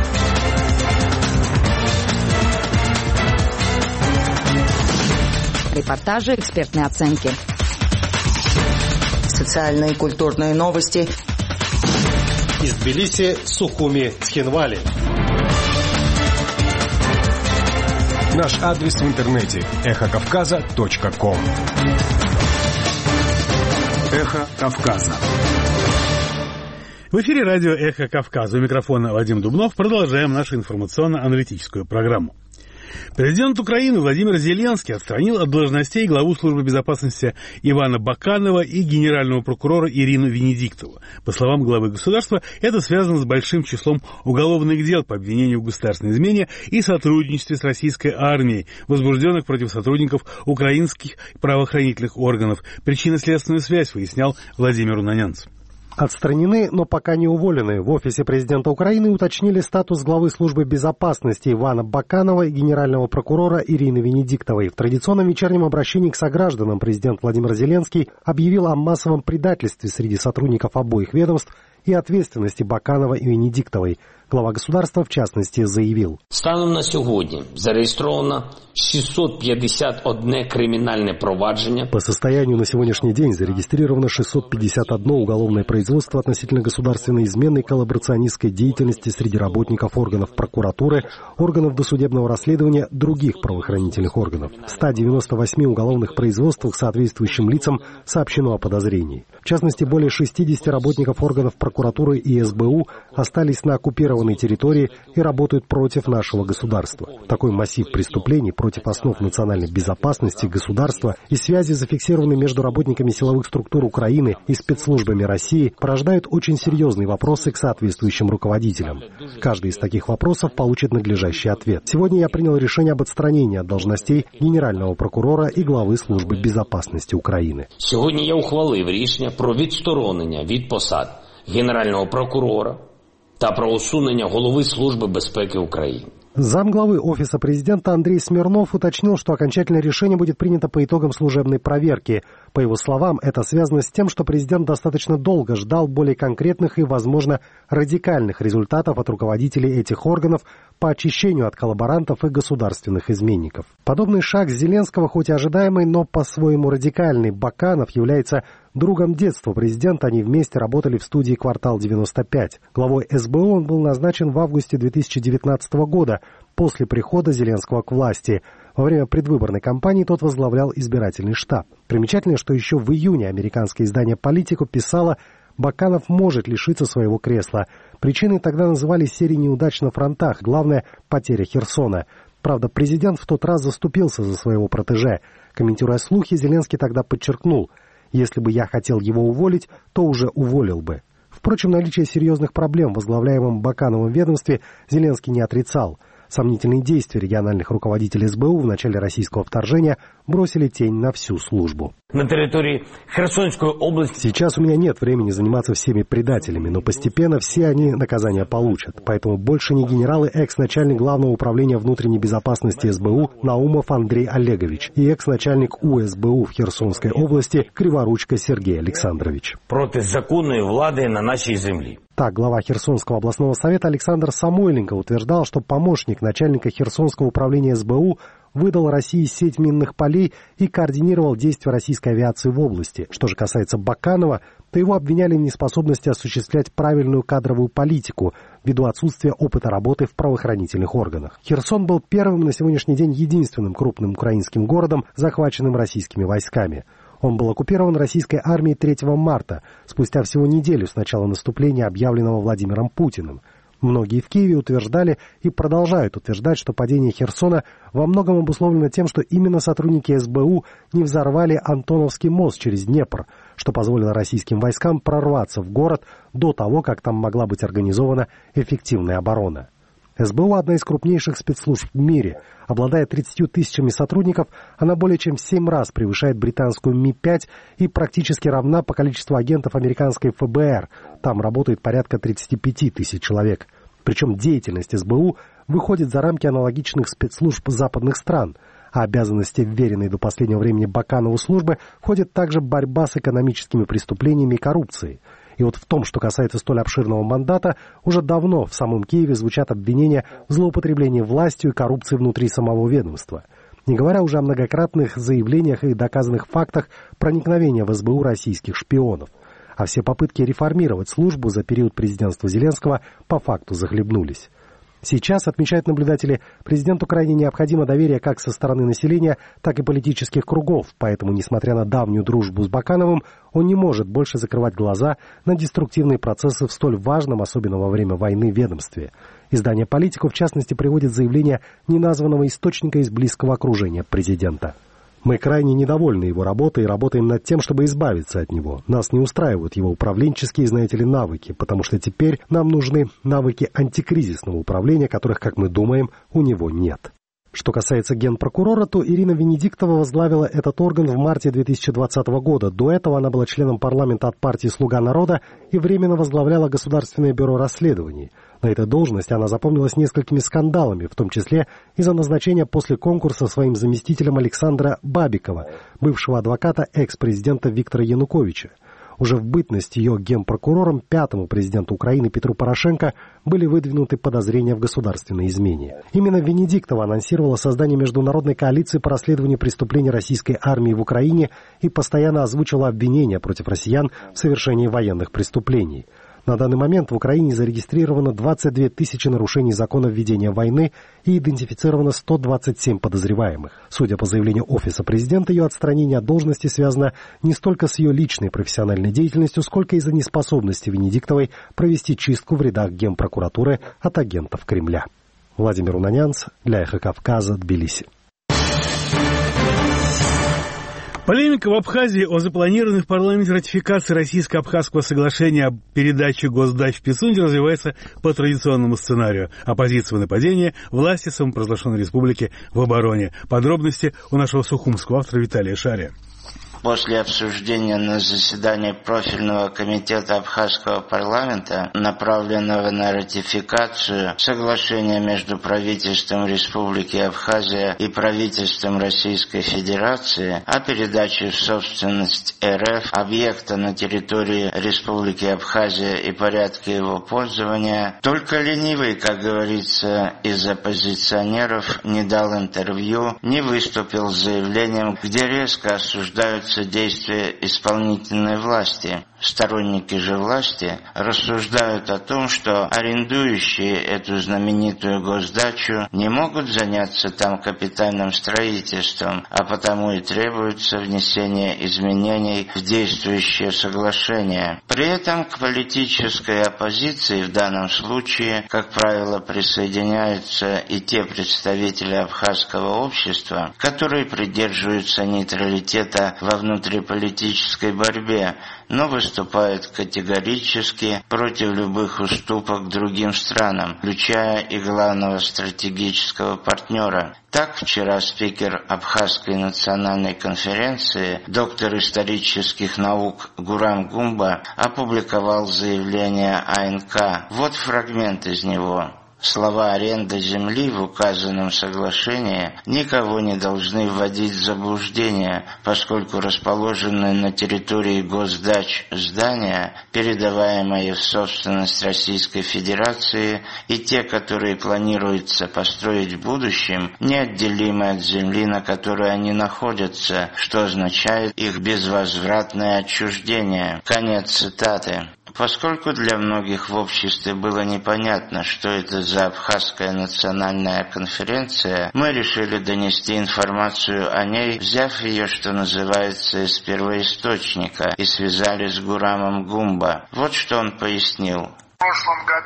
Репортажи, экспертные оценки. Социальные и культурные новости. Из Тбилиси, Сухуми, Цхинвали. Наш адрес в интернете эхо кавказа точка ком. Эхо Кавказа. В эфире радио «Эхо Кавказа». У микрофона Вадим Дубнов. Продолжаем нашу информационно-аналитическую программу. Президент Украины Владимир Зеленский отстранил от должностей главу службы безопасности Ивана Баканова и генерального прокурора Ирину Венедиктову. По словам главы государства, это связано с большим числом уголовных дел по обвинению в государственной измене и сотрудничестве с российской армией, возбужденных против сотрудников украинских правоохранительных органов. Причинно-следственную связь выяснял Владимир Унанянц. Отстранены, но пока не уволены. В офисе президента Украины уточнили статус главы службы безопасности Ивана Баканова и генерального прокурора Ирины Венедиктовой. В традиционном вечернем обращении к согражданам президент Владимир Зеленский объявил о массовом предательстве среди сотрудников обоих ведомств и ответственности Баканова и Венедиктовой. Глава государства, в частности, заявил. Станом на сьогодні зареєстровано шестьсот пятьдесят одно криминальное провадження. По состоянию на сегодняшний день зарегистрировано шестьсот пятьдесят одно уголовное производство относительно государственной измены и коллаборационистской деятельности среди работников органов прокуратуры, органов досудебного расследования, других правоохранительных органов. В ста девяноста восьми уголовных производствах соответствующим лицам сообщено о подозрении. В частности, более шестидесяти работников органов прокуратуры и эс бэ у остались на оккупированной территории и работают против нашего государства. Такой массив преступлений против основ национальной безопасности государства и связи, зафиксированные между работниками силовых структур Украины и спецслужбами России, порождают очень серьезные вопросы к соответствующим руководителям. Каждый из таких вопросов получит надлежащий ответ. Сегодня я принял решение об отстранении от должностей генерального прокурора и главы службы безопасности Украины. Сегодня я ухвалив рішення про відсторонення від посад генерального прокурора та про усунення голови Служби безпеки України. Замглавы Офиса президента Андрей Смирнов уточнил, что окончательное решение будет принято по итогам служебной проверки. По его словам, это связано с тем, что президент достаточно долго ждал более конкретных и, возможно, радикальных результатов от руководителей этих органов по очищению от коллаборантов и государственных изменников. Подобный шаг Зеленского, хоть и ожидаемый, но по-своему радикальный, Баканов является другом детства президента. Они вместе работали в студии «Квартал девяносто пять». Главой эс бэ у он был назначен в августе две тысячи девятнадцатого года, после прихода Зеленского к власти. Во время предвыборной кампании тот возглавлял избирательный штаб. Примечательно, что еще в июне американское издание «Политику» писало, Баканов может лишиться своего кресла. Причиной тогда называли серии неудач на фронтах, главное – потеря Херсона. Правда, президент в тот раз заступился за своего протеже. Комментируя слухи, Зеленский тогда подчеркнул, если бы я хотел его уволить, то уже уволил бы. Впрочем, наличие серьезных проблем в возглавляемом Бакановым ведомстве Зеленский не отрицал. Сомнительные действия региональных руководителей эс бэ у в начале российского вторжения бросили тень на всю службу. На территории Херсонской области... Сейчас у меня нет времени заниматься всеми предателями, но постепенно все они наказание получат. Поэтому больше не генералы, экс-начальник Главного управления внутренней безопасности эс бэ у Наумов Андрей Олегович и экс-начальник у эс бэ у в Херсонской области Криворучко Сергей Александрович. Против законной власти на нашей земле. Так, глава Херсонского областного совета Александр Самойленко утверждал, что помощник начальника Херсонского управления эс бэ у выдал России сеть минных полей и координировал действия российской авиации в области. Что же касается Баканова, то его обвиняли в неспособности осуществлять правильную кадровую политику ввиду отсутствия опыта работы в правоохранительных органах. Херсон был первым, на сегодняшний день единственным крупным украинским городом, захваченным российскими войсками. Он был оккупирован российской армией третьего марта, спустя всего неделю с начала наступления, объявленного Владимиром Путиным. Многие в Киеве утверждали и продолжают утверждать, что падение Херсона во многом обусловлено тем, что именно сотрудники эс бэ у не взорвали Антоновский мост через Днепр, что позволило российским войскам прорваться в город до того, как там могла быть организована эффективная оборона. СБУ – одна из крупнейших спецслужб в мире. Обладая тридцатью тысячами сотрудников, она более чем в семь раз превышает британскую Ми пять и практически равна по количеству агентов американской эф бэ эр. Там работает порядка тридцати пяти тысяч человек. Причем деятельность СБУ выходит за рамки аналогичных спецслужб западных стран, а обязанности вверенной до последнего времени Баканову службы входит также борьба с экономическими преступлениями и коррупцией. И вот в том, что касается столь обширного мандата, уже давно в самом Киеве звучат обвинения в злоупотреблении властью и коррупции внутри самого ведомства. Не говоря уже о многократных заявлениях и доказанных фактах проникновения в эс бэ у российских шпионов. А все попытки реформировать службу за период президентства Зеленского по факту захлебнулись. Сейчас, отмечают наблюдатели, президенту крайне необходимо доверие как со стороны населения, так и политических кругов, поэтому, несмотря на давнюю дружбу с Бакановым, он не может больше закрывать глаза на деструктивные процессы в столь важном, особенно во время войны, ведомстве. Издание «Политику», в частности, приводит заявление неназванного источника из близкого окружения президента. Мы крайне недовольны его работой и работаем над тем, чтобы избавиться от него. Нас не устраивают его управленческие, знаете ли, навыки, потому что теперь нам нужны навыки антикризисного управления, которых, как мы думаем, у него нет. Что касается генпрокурора, то Ирина Венедиктова возглавила этот орган в марте две тысячи двадцатого года. До этого она была членом парламента от партии «Слуга народа» и временно возглавляла Государственное бюро расследований. На этой должности она запомнилась несколькими скандалами, в том числе из-за назначения после конкурса своим заместителем Александра Бабикова, бывшего адвоката экс-президента Виктора Януковича. Уже в бытность ее генпрокурором пятому президенту Украины Петру Порошенко были выдвинуты подозрения в государственной измене. Именно Венедиктова анонсировала создание международной коалиции по расследованию преступлений российской армии в Украине и постоянно озвучила обвинения против россиян в совершении военных преступлений. На данный момент в Украине зарегистрировано двадцать две тысячи нарушений закона введения войны и идентифицировано сто двадцать семь подозреваемых. Судя по заявлению Офиса президента, ее отстранение от должности связано не столько с ее личной профессиональной деятельностью, сколько из-за неспособности Венедиктовой провести чистку в рядах Генпрокуратуры от агентов Кремля. Владимир Унанянц для «Эхо Кавказа», Тбилиси. Полемика в Абхазии о запланированной в парламенте ратификации Российско-Абхазского соглашения о передаче госдач в Пицунде развивается по традиционному сценарию. Оппозиция в нападении, власти самопровозглашенной республики в обороне. Подробности у нашего сухумского автора Виталия Шария. После обсуждения на заседании профильного комитета Абхазского парламента, направленного на ратификацию соглашения между правительством Республики Абхазия и правительством Российской Федерации о передаче в собственность эр эф объекта на территории Республики Абхазия и порядке его пользования, только ленивый, как говорится, из оппозиционеров не дал интервью, не выступил с заявлением, где резко осуждаются действия исполнительной власти. Сторонники же власти рассуждают о том, что арендующие эту знаменитую госдачу не могут заняться там капитальным строительством, а потому и требуется внесение изменений в действующее соглашение. При этом к политической оппозиции в данном случае, как правило, присоединяются и те представители абхазского общества, которые придерживаются нейтралитета во внутриполитической борьбе, но выступает категорически против любых уступок другим странам, включая и главного стратегического партнера. Так, вчера спикер Абхазской национальной конференции, доктор исторических наук Гурам Гумба, опубликовал заявление а эн ка. Вот фрагмент из него. Слова «аренда земли» в указанном соглашении никого не должны вводить в заблуждение, поскольку расположенные на территории госдач здания, передаваемые в собственность Российской Федерации, и те, которые планируется построить в будущем, неотделимы от земли, на которой они находятся, что означает их безвозвратное отчуждение. Конец цитаты. Поскольку для многих в обществе было непонятно, что это за Абхазская национальная конференция, мы решили донести информацию о ней, взяв ее, что называется, из первоисточника, и связали с Гурамом Гумба. Вот что он пояснил. В прошлом году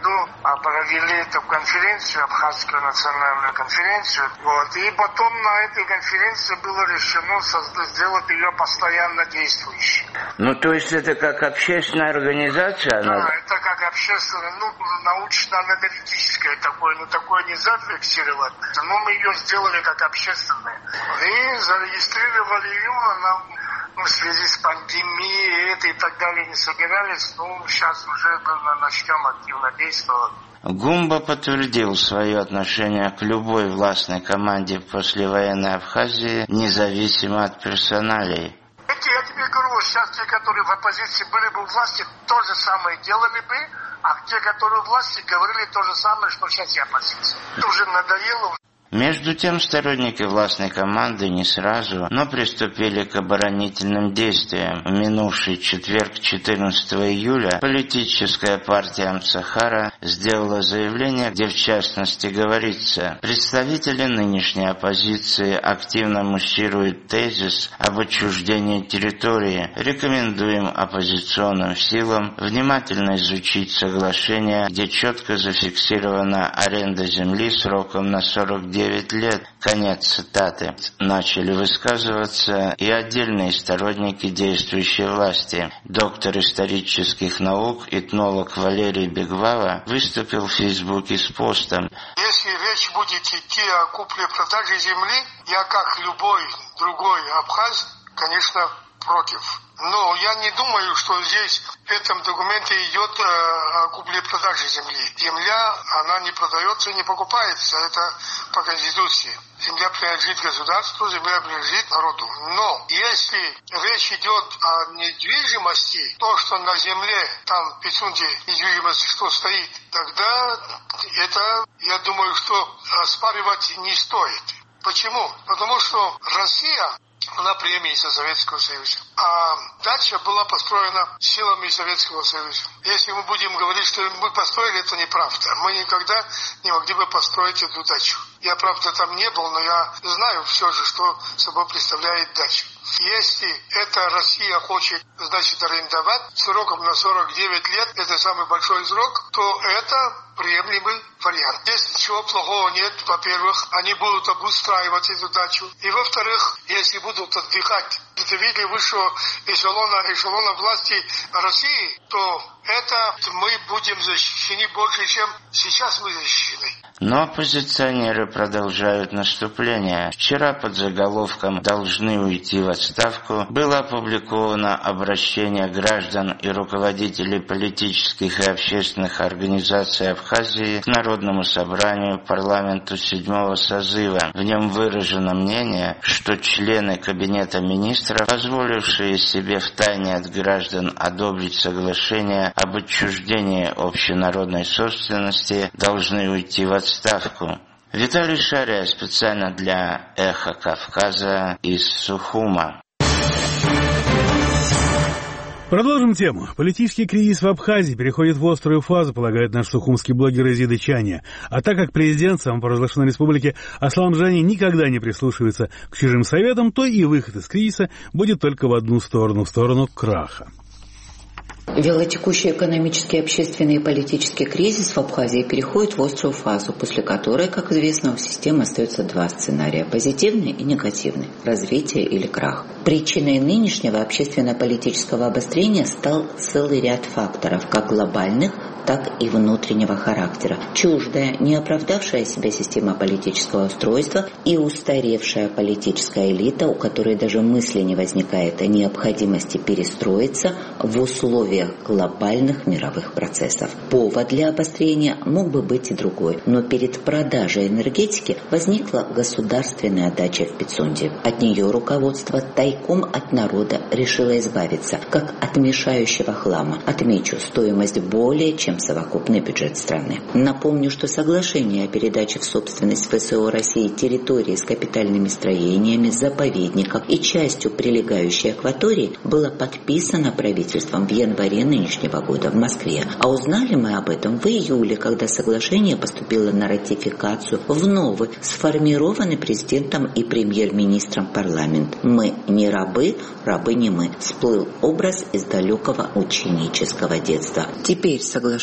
провели эту конференцию, Абхазскую национальную конференцию. Вот. И потом на этой конференции было решено создать, сделать ее постоянно действующей. Ну, то есть это как общественная организация? Да, она... это как общественная, ну, научно-аналитическая такое, ну, такое не зафиксировать, но мы ее сделали как общественная. И зарегистрировали ее, она ну, в связи с пандемией это и так далее не собирались, ну, сейчас уже начнем активно действовать. Гумба подтвердил свое отношение к любой властной команде в послевоенной Абхазии, независимо от персоналей. Эти, я тебе говорю, сейчас те, которые в оппозиции были бы у власти, то же самое делали бы, а те, которые у власти, говорили то же самое, что сейчас и оппозиция. Это уже надоело. Между тем, сторонники властной команды не сразу, но приступили к оборонительным действиям. В минувший четверг, четырнадцатого июля, политическая партия Амцахара сделала заявление, где в частности говорится: представители нынешней оппозиции активно муссируют тезис об отчуждении территории. Рекомендуем оппозиционным силам внимательно изучить соглашение, где четко зафиксирована аренда земли сроком на сорок девять лет. Конец цитаты. Начали высказываться и отдельные сторонники действующей власти. Доктор исторических наук, этнолог Валерий Бегвава выступил в Фейсбуке с постом. Если речь будет идти о купле-продаже земли, я, как любой другой абхаз, конечно, против. Но я не думаю, что здесь в этом документе идет э, о купле-продаже земли. Земля, она не продается, не покупается. Это по Конституции. Земля принадлежит государству, земля принадлежит народу. Но если речь идет о недвижимости, то, что на земле, там в Пицунде недвижимость, что стоит, тогда это, я думаю, что оспаривать не стоит. Почему? Потому что Россия, она преемница Советского Союза. А дача была построена силами Советского Союза. Если мы будем говорить, что мы построили, это неправда. Мы никогда не могли бы построить эту дачу. Я, правда, там не был, но я знаю все же, что собой представляет дача. Если эта Россия хочет, значит, арендовать сроком на сорок девять лет, это самый большой срок, то это приемлемый вариант. Здесь ничего плохого нет. Во-первых, они будут обустраивать эту дачу. И во-вторых, если будут отдыхать представители высшего эшелона, эшелона власти России, то это мы будем защищены больше, чем сейчас мы защищены. Но оппозиционеры продолжают наступление. Вчера под заголовком «Должны уйти в отставку» было опубликовано обращение граждан и руководителей политических и общественных организаций Абхазии к Народному собранию парламенту седьмого созыва. В нем выражено мнение, что члены Кабинета министров, позволившие себе втайне от граждан одобрить соглашение об отчуждении общенародной собственности, должны уйти в отставку. Отставку. Виталий Шария специально для «Эхо Кавказа» из Сухума. Продолжим тему. Политический кризис в Абхазии переходит в острую фазу, полагает наш сухумский блогер Изида Чаня. А так как президент самопровозглашенной республики Аслан Жани никогда не прислушивается к чужим советам, то и выход из кризиса будет только в одну сторону, в сторону краха. Вялотекущий экономический, общественный и политический кризис в Абхазии переходит в острую фазу, после которой, как известно, у системы остается два сценария – позитивный и негативный – развитие или крах. Причиной нынешнего общественно-политического обострения стал целый ряд факторов, как глобальных, так и внутреннего характера. Чуждая, не оправдавшая себя система политического устройства и устаревшая политическая элита, у которой даже мысли не возникает о необходимости перестроиться в условиях глобальных мировых процессов. Повод для обострения мог бы быть и другой, но перед продажей энергетики возникла государственная дача в Пицунде. От нее руководство тайком от народа решило избавиться, как от мешающего хлама. Отмечу, стоимость более чем совокупный бюджет страны. Напомню, что соглашение о передаче в собственность ФСО России территории с капитальными строениями, заповедников и частью прилегающей акватории было подписано правительством в январе нынешнего года в Москве. А узнали мы об этом в июле, когда соглашение поступило на ратификацию в новый, сформированный президентом и премьер-министром парламент. Мы не рабы, рабы не мы. Всплыл образ из далекого ученического детства. Теперь соглашение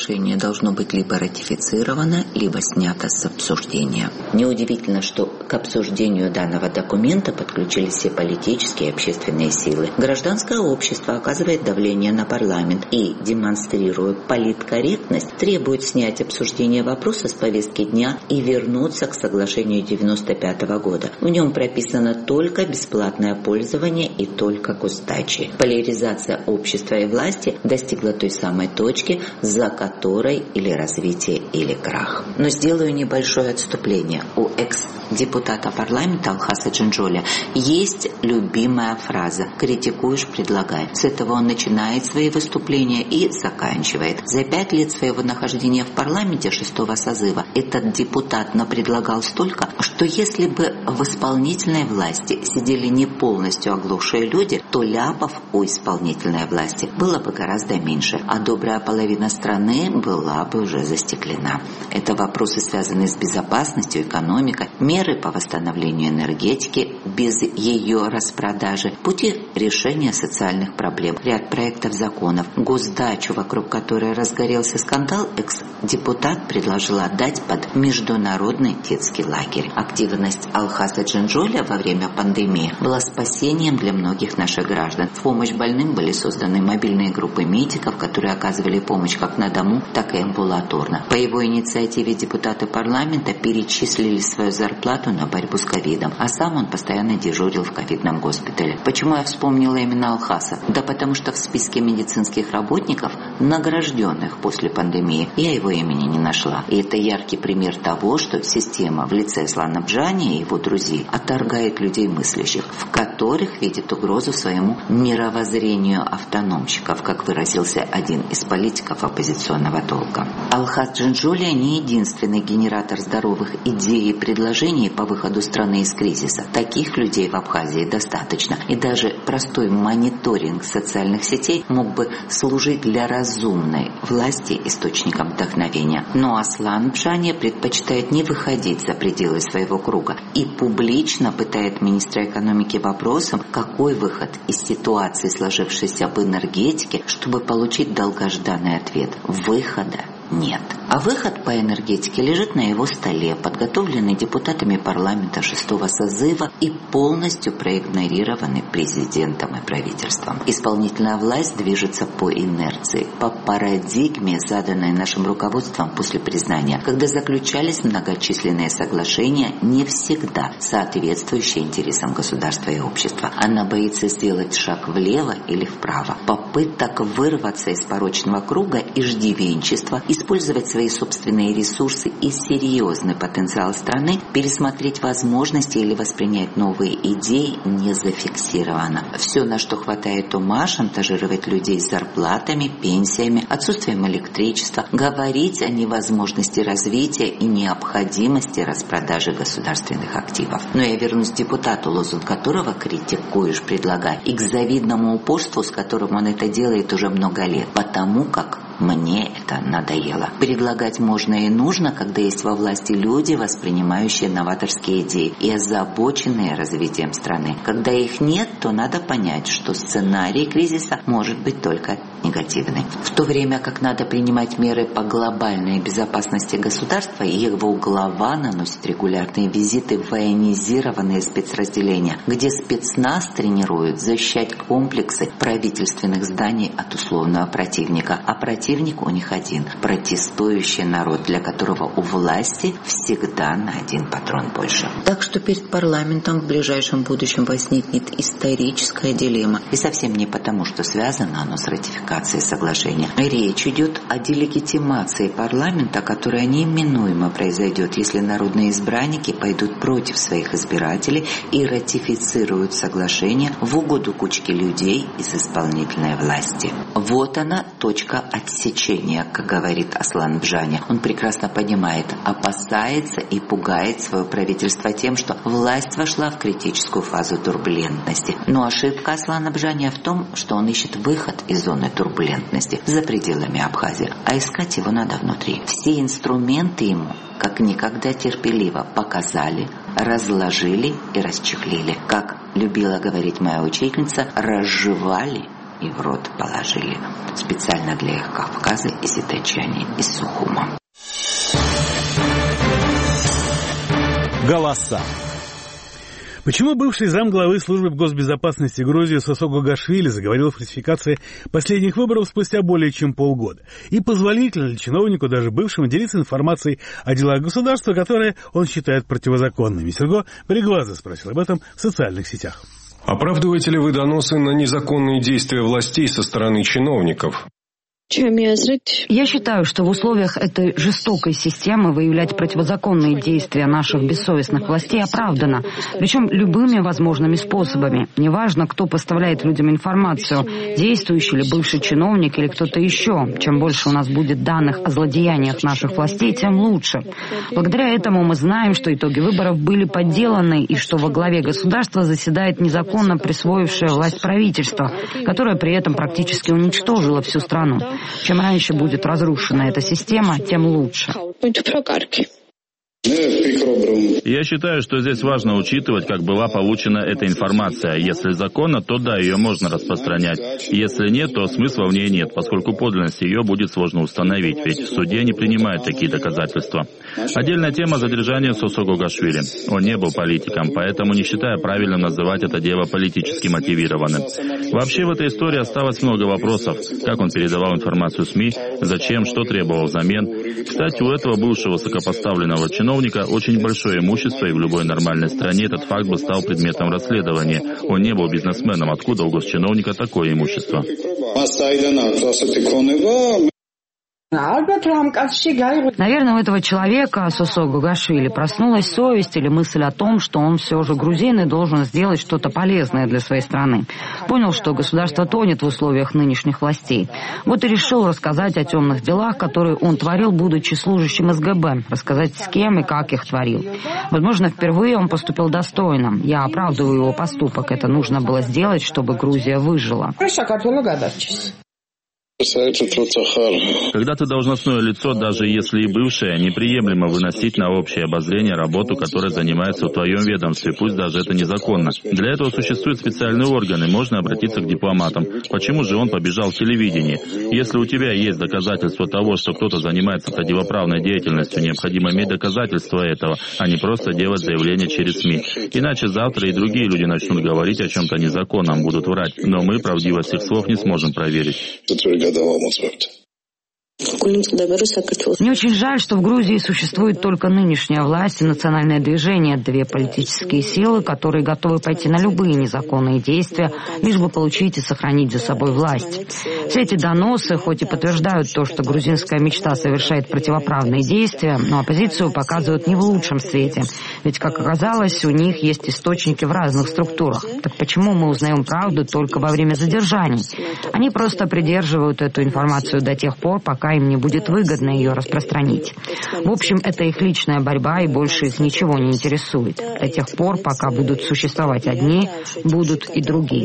соглашение должно быть либо ратифицировано, либо снято с обсуждения. Неудивительно, что к обсуждению данного документа подключились все политические и общественные силы. Гражданское общество оказывает давление на парламент и, демонстрируя политкорректность, требует снять обсуждение вопроса с повестки дня и вернуться к соглашению девяносто пятого года. В нем прописано только бесплатное пользование и только госдачи. Поляризация общества и власти достигла той самой точки, за которой или развитие, или крах. Но сделаю небольшое отступление. У экс-депутата парламента Алхаса Джинджоля есть любимая фраза «критикуешь, предлагай». С этого он начинает свои выступления и заканчивает. За пять лет своего нахождения в парламенте шестого созыва этот депутат напредлагал столько, что если бы в исполнительной власти сидели не полностью оглохшие люди, то ляпов у исполнительной власти было бы гораздо меньше, а добрая половина страны была бы уже застеклена. Это вопросы, связанные с безопасностью, экономикой, меры по восстановлению энергетики без ее распродажи, пути решения социальных проблем, ряд проектов законов, госдачу, вокруг которой разгорелся скандал, экс-депутат предложил отдать под международный детский лагерь. Активность Алхаса Джинджоля во время пандемии была спасением для многих наших граждан. В помощь больным были созданы мобильные группы медиков, которые оказывали помощь как на дому, так и амбулаторно. По его инициативе депутаты парламента перечислили свою зарплату на борьбу с ковидом, а сам он постоянно дежурил в ковидном госпитале. Почему я вспомнила именно Алхаса? Да потому что в списке медицинских работников, награжденных после пандемии, я его имени не нашла. И это яркий пример того, что система в лице Аслана Бжани и его друзей отторгает людей мыслящих, в которых видит угрозу своему мировоззрению автономщиков, как выразился один из политиков оппозиционного толка. Алхас Джинджоля не единственный генератор здоровых идей и предложений по выходу страны из кризиса. Таких людей в Абхазии достаточно. И даже простой мониторинг социальных сетей мог бы служить для разумной власти источником вдохновения. Но Аслан Бжани предпочитает не выходить за пределы своего круга и публично пытает министра экономики вопросом, какой выход из ситуации, сложившейся в энергетике, чтобы получить долгожданный ответ. Выхода нет. А выход по энергетике лежит на его столе, подготовленный депутатами парламента шестого созыва и полностью проигнорированный президентом и правительством. Исполнительная власть движется по инерции, по парадигме, заданной нашим руководством после признания, когда заключались многочисленные соглашения, не всегда соответствующие интересам государства и общества. Она боится сделать шаг влево или вправо. Попыток вырваться из порочного круга иждивенчества, использовать свои собственные ресурсы и серьезный потенциал страны, пересмотреть возможности или воспринять новые идеи не зафиксировано. Все, на что хватает ума, шантажировать людей зарплатами, пенсиями, отсутствием электричества, говорить о невозможности развития и необходимости распродажи государственных активов. Но я вернусь к депутату, лозунг которого «критикуешь, предлагай», и к завидному упорству, с которым он это делает уже много лет, потому как мне это надоело. Предлагать можно и нужно, когда есть во власти люди, воспринимающие новаторские идеи и озабоченные развитием страны. Когда их нет, то надо понять, что сценарий кризиса может быть только негативный. В то время как надо принимать меры по глобальной безопасности государства, и его глава наносит регулярные визиты в военизированные спецразделения, где спецназ тренирует защищать комплексы правительственных зданий от условного противника. А противник у них один – протестующий народ, для которого у власти всегда на один патрон больше. Так что перед парламентом в ближайшем будущем возникнет историческая дилемма. И совсем не потому, что связано оно с ратификацией соглашения. Речь идет о делегитимации парламента, которая неминуемо произойдет, если народные избранники пойдут против своих избирателей и ратифицируют соглашение в угоду кучки людей из исполнительной власти. Вот она, точка отсечения, как говорит Аслан Бжани. Он прекрасно понимает, опасается и пугает свое правительство тем, что власть вошла в критическую фазу турбулентности. Но ошибка Аслана Бжани в том, что он ищет выход из зоны турбулентности за пределами Абхазии, а искать его надо внутри. Все инструменты ему как никогда терпеливо показали, разложили и расчехлили. Как любила говорить моя учительница, разжевали и в рот положили специально для их Кавказа и ситачане из Сухума. Голоса. Почему бывший замглавы службы госбезопасности Грузии Сосо Гогашвили заговорил о фальсификации последних выборов спустя более чем полгода? И позволительно ли чиновнику, даже бывшему, делиться информацией о делах государства, которые он считает противозаконными? Серго Брегвадзе спросил об этом в социальных сетях. Оправдываете ли вы доносы на незаконные действия властей со стороны чиновников? Я считаю, что в условиях этой жестокой системы выявлять противозаконные действия наших бессовестных властей оправдано, причем любыми возможными способами. Неважно, кто поставляет людям информацию, действующий или бывший чиновник или кто-то еще. Чем больше у нас будет данных о злодеяниях наших властей, тем лучше. Благодаря этому мы знаем, что итоги выборов были подделаны и что во главе государства заседает незаконно присвоившее власть правительство, которое при этом практически уничтожило всю страну. Чем раньше будет разрушена эта система, тем лучше. Я считаю, что здесь важно учитывать, как была получена эта информация. Если законно, то да, ее можно распространять. Если нет, то смысла в ней нет, поскольку подлинность ее будет сложно установить, ведь в суде не принимают такие доказательства. Отдельная тема задержания Сосо Гогашвили. Он не был политиком, поэтому не считаю правильным называть это дело политически мотивированным. Вообще в этой истории осталось много вопросов. Как он передавал информацию СМИ, зачем, что требовал взамен. Кстати, у этого бывшего высокопоставленного чиновника очень большое имущество, и в любой нормальной стране этот факт бы стал предметом расследования. Он не был бизнесменом. Откуда у госчиновника такое имущество? Наверное, у этого человека, Сосо Гогашвили, проснулась совесть или мысль о том, что он все же грузин и должен сделать что-то полезное для своей страны. Понял, что государство тонет в условиях нынешних властей. Вот и решил рассказать о темных делах, которые он творил, будучи служащим эс гэ бэ. Рассказать, с кем и как их творил. Возможно, впервые он поступил достойно. Я оправдываю его поступок. Это нужно было сделать, чтобы Грузия выжила. Когда ты должностное лицо, даже если и бывшее, неприемлемо выносить на общее обозрение работу, которая занимается в твоем ведомстве, пусть даже это незаконно. Для этого существуют специальные органы, можно обратиться к дипломатам. Почему же он побежал в телевидение? Если у тебя есть доказательства того, что кто-то занимается противоправной деятельностью, необходимо иметь доказательства этого, а не просто делать заявление через СМИ. Иначе завтра и другие люди начнут говорить о чем-то незаконном, будут врать. Но мы правдивость их слов не сможем проверить. Мне очень жаль, что в Грузии существует только нынешняя власть и национальное движение, две политические силы, которые готовы пойти на любые незаконные действия, лишь бы получить и сохранить за собой власть. Все эти доносы хоть и подтверждают то, что грузинская мечта совершает противоправные действия, но оппозицию показывают не в лучшем свете. Ведь, как оказалось, у них есть источники в разных структурах. Так почему мы узнаем правду только во время задержаний? Они просто придерживают эту информацию до тех пор, пока им не будет выгодно ее распространить. В общем, это их личная борьба, и больше их ничего не интересует. До тех пор, пока будут существовать одни, будут и другие.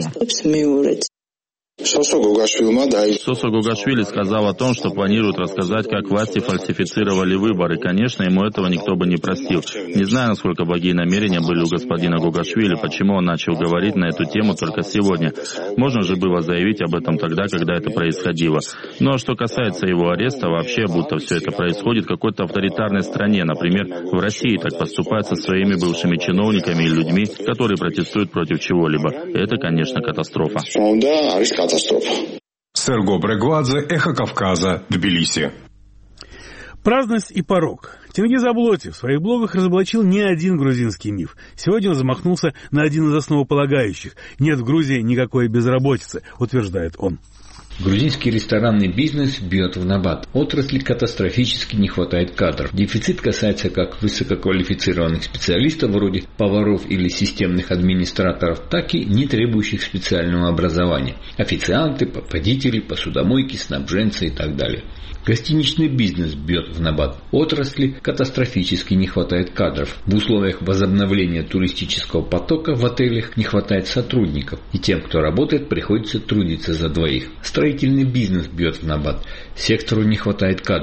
Сосо Гогашвили сказал о том, что планирует рассказать, как власти фальсифицировали выборы. Конечно, ему этого никто бы не простил. Не знаю, насколько благие намерения были у господина Гогашвили, почему он начал говорить на эту тему только сегодня. Можно же было заявить об этом тогда, когда это происходило. Ну а что касается его ареста, вообще, будто все это происходит в какой-то авторитарной стране. Например, в России так поступают со своими бывшими чиновниками и людьми, которые протестуют против чего-либо. Это, конечно, катастрофа. Серго Брегвадзе, Эхо Кавказа, Тбилиси. Праздность и порог. Тенгиз Аблоти в своих блогах разоблачил не один грузинский миф. Сегодня он замахнулся на один из основополагающих. Нет в Грузии никакой безработицы, утверждает он. Грузинский ресторанный бизнес бьет в набат. Отрасли катастрофически не хватает кадров. Дефицит касается как высококвалифицированных специалистов вроде поваров или системных администраторов, так и не требующих специального образования. Официанты, водители, посудомойки, снабженцы и так далее. Гостиничный бизнес бьет в набат. Отрасли катастрофически не хватает кадров. В условиях возобновления туристического потока в отелях не хватает сотрудников. И тем, кто работает, приходится трудиться за двоих. Строительный бизнес бьет в набат. Сектору не хватает кадров.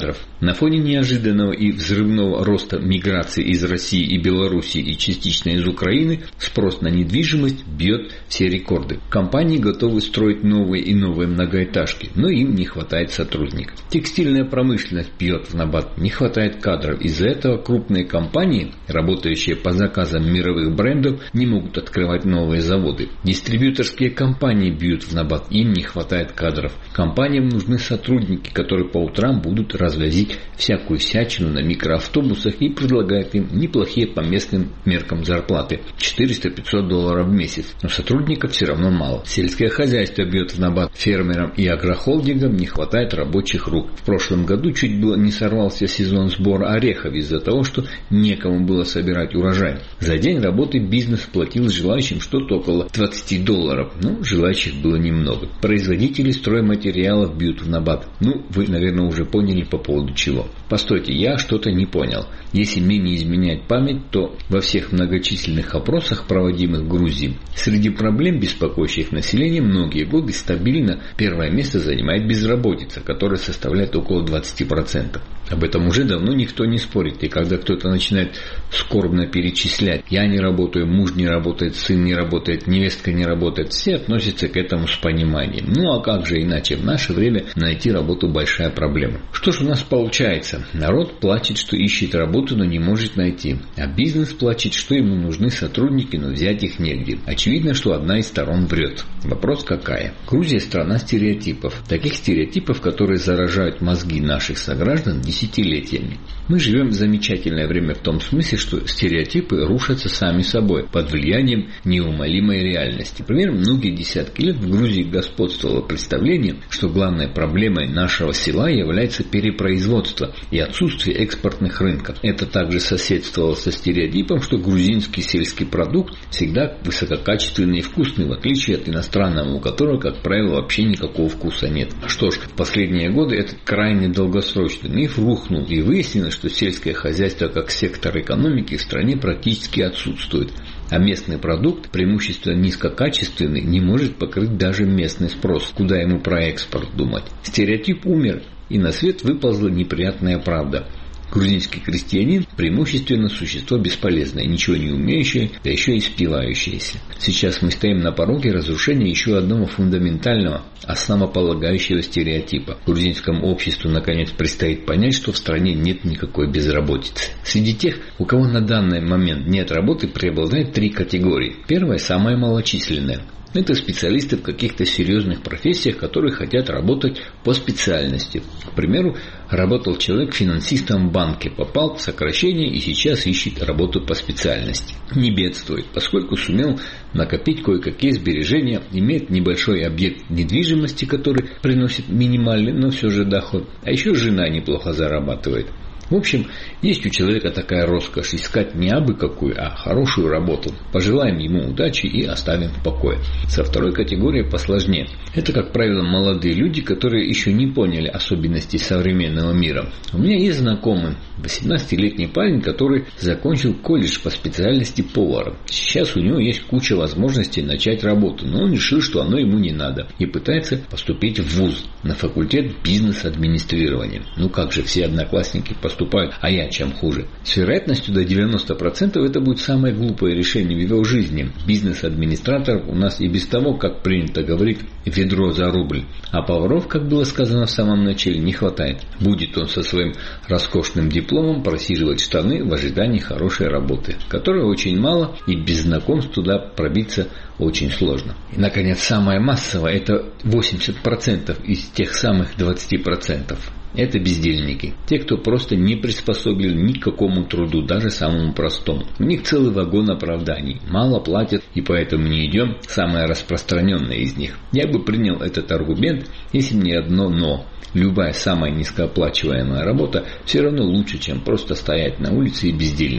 На фоне неожиданного и взрывного роста миграции из России и Белоруссии и частично из Украины спрос на недвижимость бьет все рекорды. Компании готовы строить новые и новые многоэтажки, но им не хватает сотрудников. Текстильная промышленность бьет в набат, не хватает кадров. Из-за этого крупные компании, работающие по заказам мировых брендов, не могут открывать новые заводы. Дистрибьюторские компании бьют в набат, им не хватает кадров. Компаниям нужны сотрудники, которые по утрам будут развозить всякую всячину на микроавтобусах и предлагают им неплохие по местным меркам зарплаты четыреста-пятьсот долларов в месяц. Но сотрудников все равно мало. Сельское хозяйство бьет в набат, фермерам и агрохолдингам не хватает рабочих рук. В прошлом году чуть было не сорвался сезон сбора орехов из-за того, что некому было собирать урожай. За день работы бизнес платил желающим что-то около двадцать долларов, но желающих было немного. Производители стройматериалов бьют в набат. Ну, вы, наверное, уже поняли по поводу чего. Постойте, я что-то не понял. Если мне не изменяет память, то во всех многочисленных опросах, проводимых в Грузии, среди проблем, беспокоящих население, многие годы стабильно первое место занимает безработица, которая составляет около двадцать процентов. Об этом уже давно никто не спорит. И когда кто-то начинает скорбно перечислять: я не работаю, муж не работает, сын не работает, невестка не работает, все относятся к этому с пониманием. Ну а как же иначе? В наше время найти работу большая проблема. Что же у нас получается? Народ плачет, что ищет работу, но не может найти. А бизнес плачет, что ему нужны сотрудники, но взять их негде. Очевидно, что одна из сторон врет. Вопрос какая? Грузия — страна стереотипов. Таких стереотипов, которые заражают мозги наших сограждан десятилетиями. Мы живем в замечательное время в том смысле, что стереотипы рушатся сами собой под влиянием неумолимой реальности. Например, многие десятки лет в Грузии господствовало представление, что главной проблемой нашего села является перепроизводство и отсутствие экспортных рынков. Это также соседствовало со стереотипом, что грузинский сельский продукт всегда высококачественный и вкусный, в отличие от иностранного, у которого, как правило, вообще никакого вкуса нет. Что ж, в последние годы этот крайне долгосрочный миф рухнул, и выяснилось, что сельское хозяйство как сектор экономики в стране практически отсутствует. А местный продукт, преимущественно низкокачественный, не может покрыть даже местный спрос. Куда ему про экспорт думать? Стереотип умер, и на свет выползла неприятная правда. Грузинский крестьянин преимущественно существо бесполезное, ничего не умеющее, да еще и спивающееся. Сейчас мы стоим на пороге разрушения еще одного фундаментального, основополагающего стереотипа. Грузинскому обществу наконец предстоит понять, что в стране нет никакой безработицы. Среди тех, у кого на данный момент нет работы, преобладает три категории. Первая — самая малочисленная. Это специалисты в каких-то серьезных профессиях, которые хотят работать по специальности. К примеру, работал человек финансистом в банке, попал в сокращение и сейчас ищет работу по специальности. Не бедствует, поскольку сумел накопить кое-какие сбережения, имеет небольшой объект недвижимости, который приносит минимальный, но все же доход. А еще жена неплохо зарабатывает. В общем, есть у человека такая роскошь — искать не абы какую, а хорошую работу. Пожелаем ему удачи и оставим в покое. Со второй категорией посложнее. Это, как правило, молодые люди, которые еще не поняли особенностей современного мира. У меня есть знакомый, восемнадцатилетний парень, который закончил колледж по специальности повара. Сейчас у него есть куча возможностей начать работу, но он решил, что оно ему не надо, и пытается поступить в вуз на факультет бизнес-администрирования. Ну как же, все одноклассники поступают. Поступают, а я чем хуже? С вероятностью до девяноста процентов это будет самое глупое решение в его жизни. Бизнес-администратор у нас и без того, как принято говорить, ведро за рубль. А поваров, как было сказано в самом начале, не хватает. Будет он со своим роскошным дипломом просиживать штаны в ожидании хорошей работы, которой очень мало, и без знакомств туда пробиться очень сложно. И, наконец, самое массовое – это восемьдесят процентов из тех самых двадцати процентов. Это бездельники. Те, кто просто не приспособлен ни к какому труду, даже самому простому. У них целый вагон оправданий. Мало платят, и поэтому не идем. Самое распространенное из них. Я бы принял этот аргумент, если не одно «но». Любая самая низкооплачиваемая работа все равно лучше, чем просто стоять на улице и бездельничать.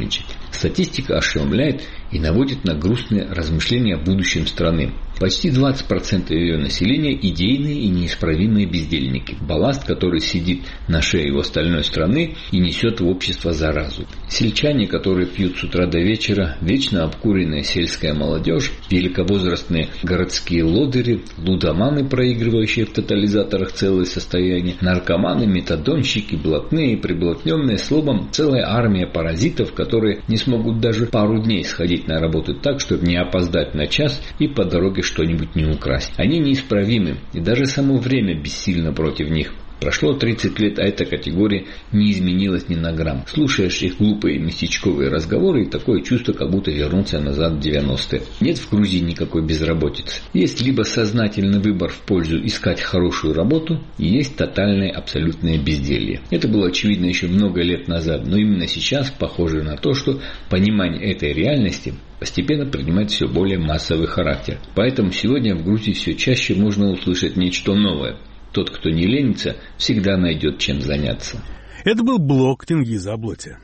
Статистика ошеломляет и наводит на грустные размышления о будущем страны. Почти двадцать процентов ее населения – идейные и неисправимые бездельники. Балласт, который сидит на шее у остальной страны и несет в общество заразу. Сельчане, которые пьют с утра до вечера, вечно обкуренная сельская молодежь, великовозрастные городские лодыри, лудоманы, проигрывающие в тотализаторах целое состояние, наркоманы, метадонщики, блатные и приблотненные, словом, целая армия паразитов, которые не смогут даже пару дней сходить на работу так, чтобы не опоздать на час и по дороге что-нибудь не украсть. Они неисправимы, и даже само время бессильно против них. Прошло тридцать лет, а эта категория не изменилась ни на грамм. Слушаешь их глупые местечковые разговоры, и такое чувство, как будто вернуться назад в девяностые. Нет в Грузии никакой безработицы. Есть либо сознательный выбор в пользу искать хорошую работу, и есть тотальное абсолютное безделье. Это было очевидно еще много лет назад, но именно сейчас похоже на то, что понимание этой реальности постепенно принимает все более массовый характер. Поэтому сегодня в Грузии все чаще можно услышать нечто новое. Тот, кто не ленится, всегда найдет чем заняться. Это был блог Тенгиза Аблоти.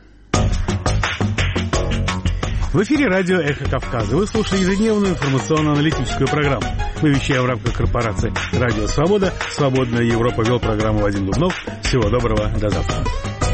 В эфире радио «Эхо Кавказа». Вы слушали ежедневную информационно-аналитическую программу. Мы вещаем в рамках корпорации «Радио Свобода». «Свободная Европа» вел программу Вадим Дубнов. Всего доброго, до завтра.